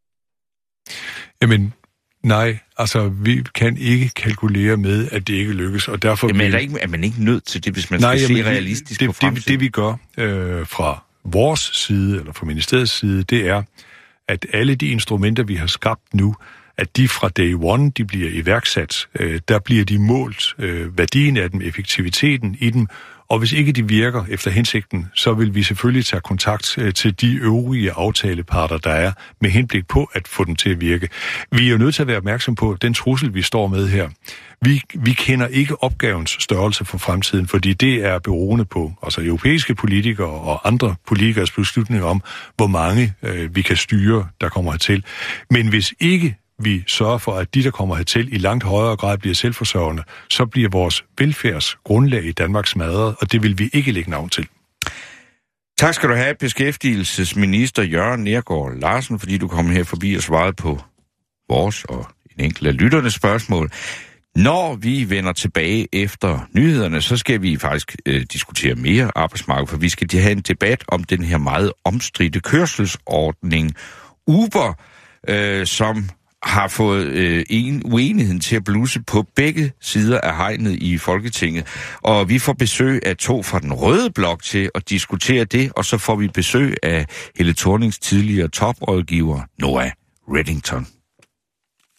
Jamen, nej, altså vi kan ikke kalkulere med, at det ikke lykkes, og derfor... Jamen, er man ikke nødt til det, hvis man skal se realistisk på fremtiden? Det vi gør fra vores side, eller fra ministeriets side, det er, at alle de instrumenter, vi har skabt nu, at de fra day one, de bliver iværksat, der bliver de målt, værdien af dem, effektiviteten i dem, Og hvis ikke de virker efter hensigten, så vil vi selvfølgelig tage kontakt til de øvrige aftaleparter, der er, med henblik på at få dem til at virke. Vi er jo nødt til at være opmærksom på den trussel, vi står med her. Vi kender ikke opgavens størrelse for fremtiden, fordi det er beroende på europæiske politikere og andre politikers beslutninger om, hvor mange vi kan styre, der kommer hertil. Men hvis ikke vi sørger for, at de, der kommer hertil, i langt højere grad bliver selvforsørgende, så bliver vores velfærdsgrundlag i Danmark smadret, og det vil vi ikke lægge navn til. Tak skal du have, beskæftigelsesminister Jørgen Neergaard Larsen, fordi du kom her forbi og svarede på vores og en enkelt af lytternes spørgsmål. Når vi vender tilbage efter nyhederne, så skal vi faktisk diskutere mere arbejdsmarked, for vi skal have en debat om den her meget omstridte kørselsordning Uber, som har fået uenigheden til at blusse på begge sider af hegnet i Folketinget. Og vi får besøg af 2 fra den røde blok til at diskutere det, og så får vi besøg af Helle Thornings tidligere toprådgiver Noah Reddington.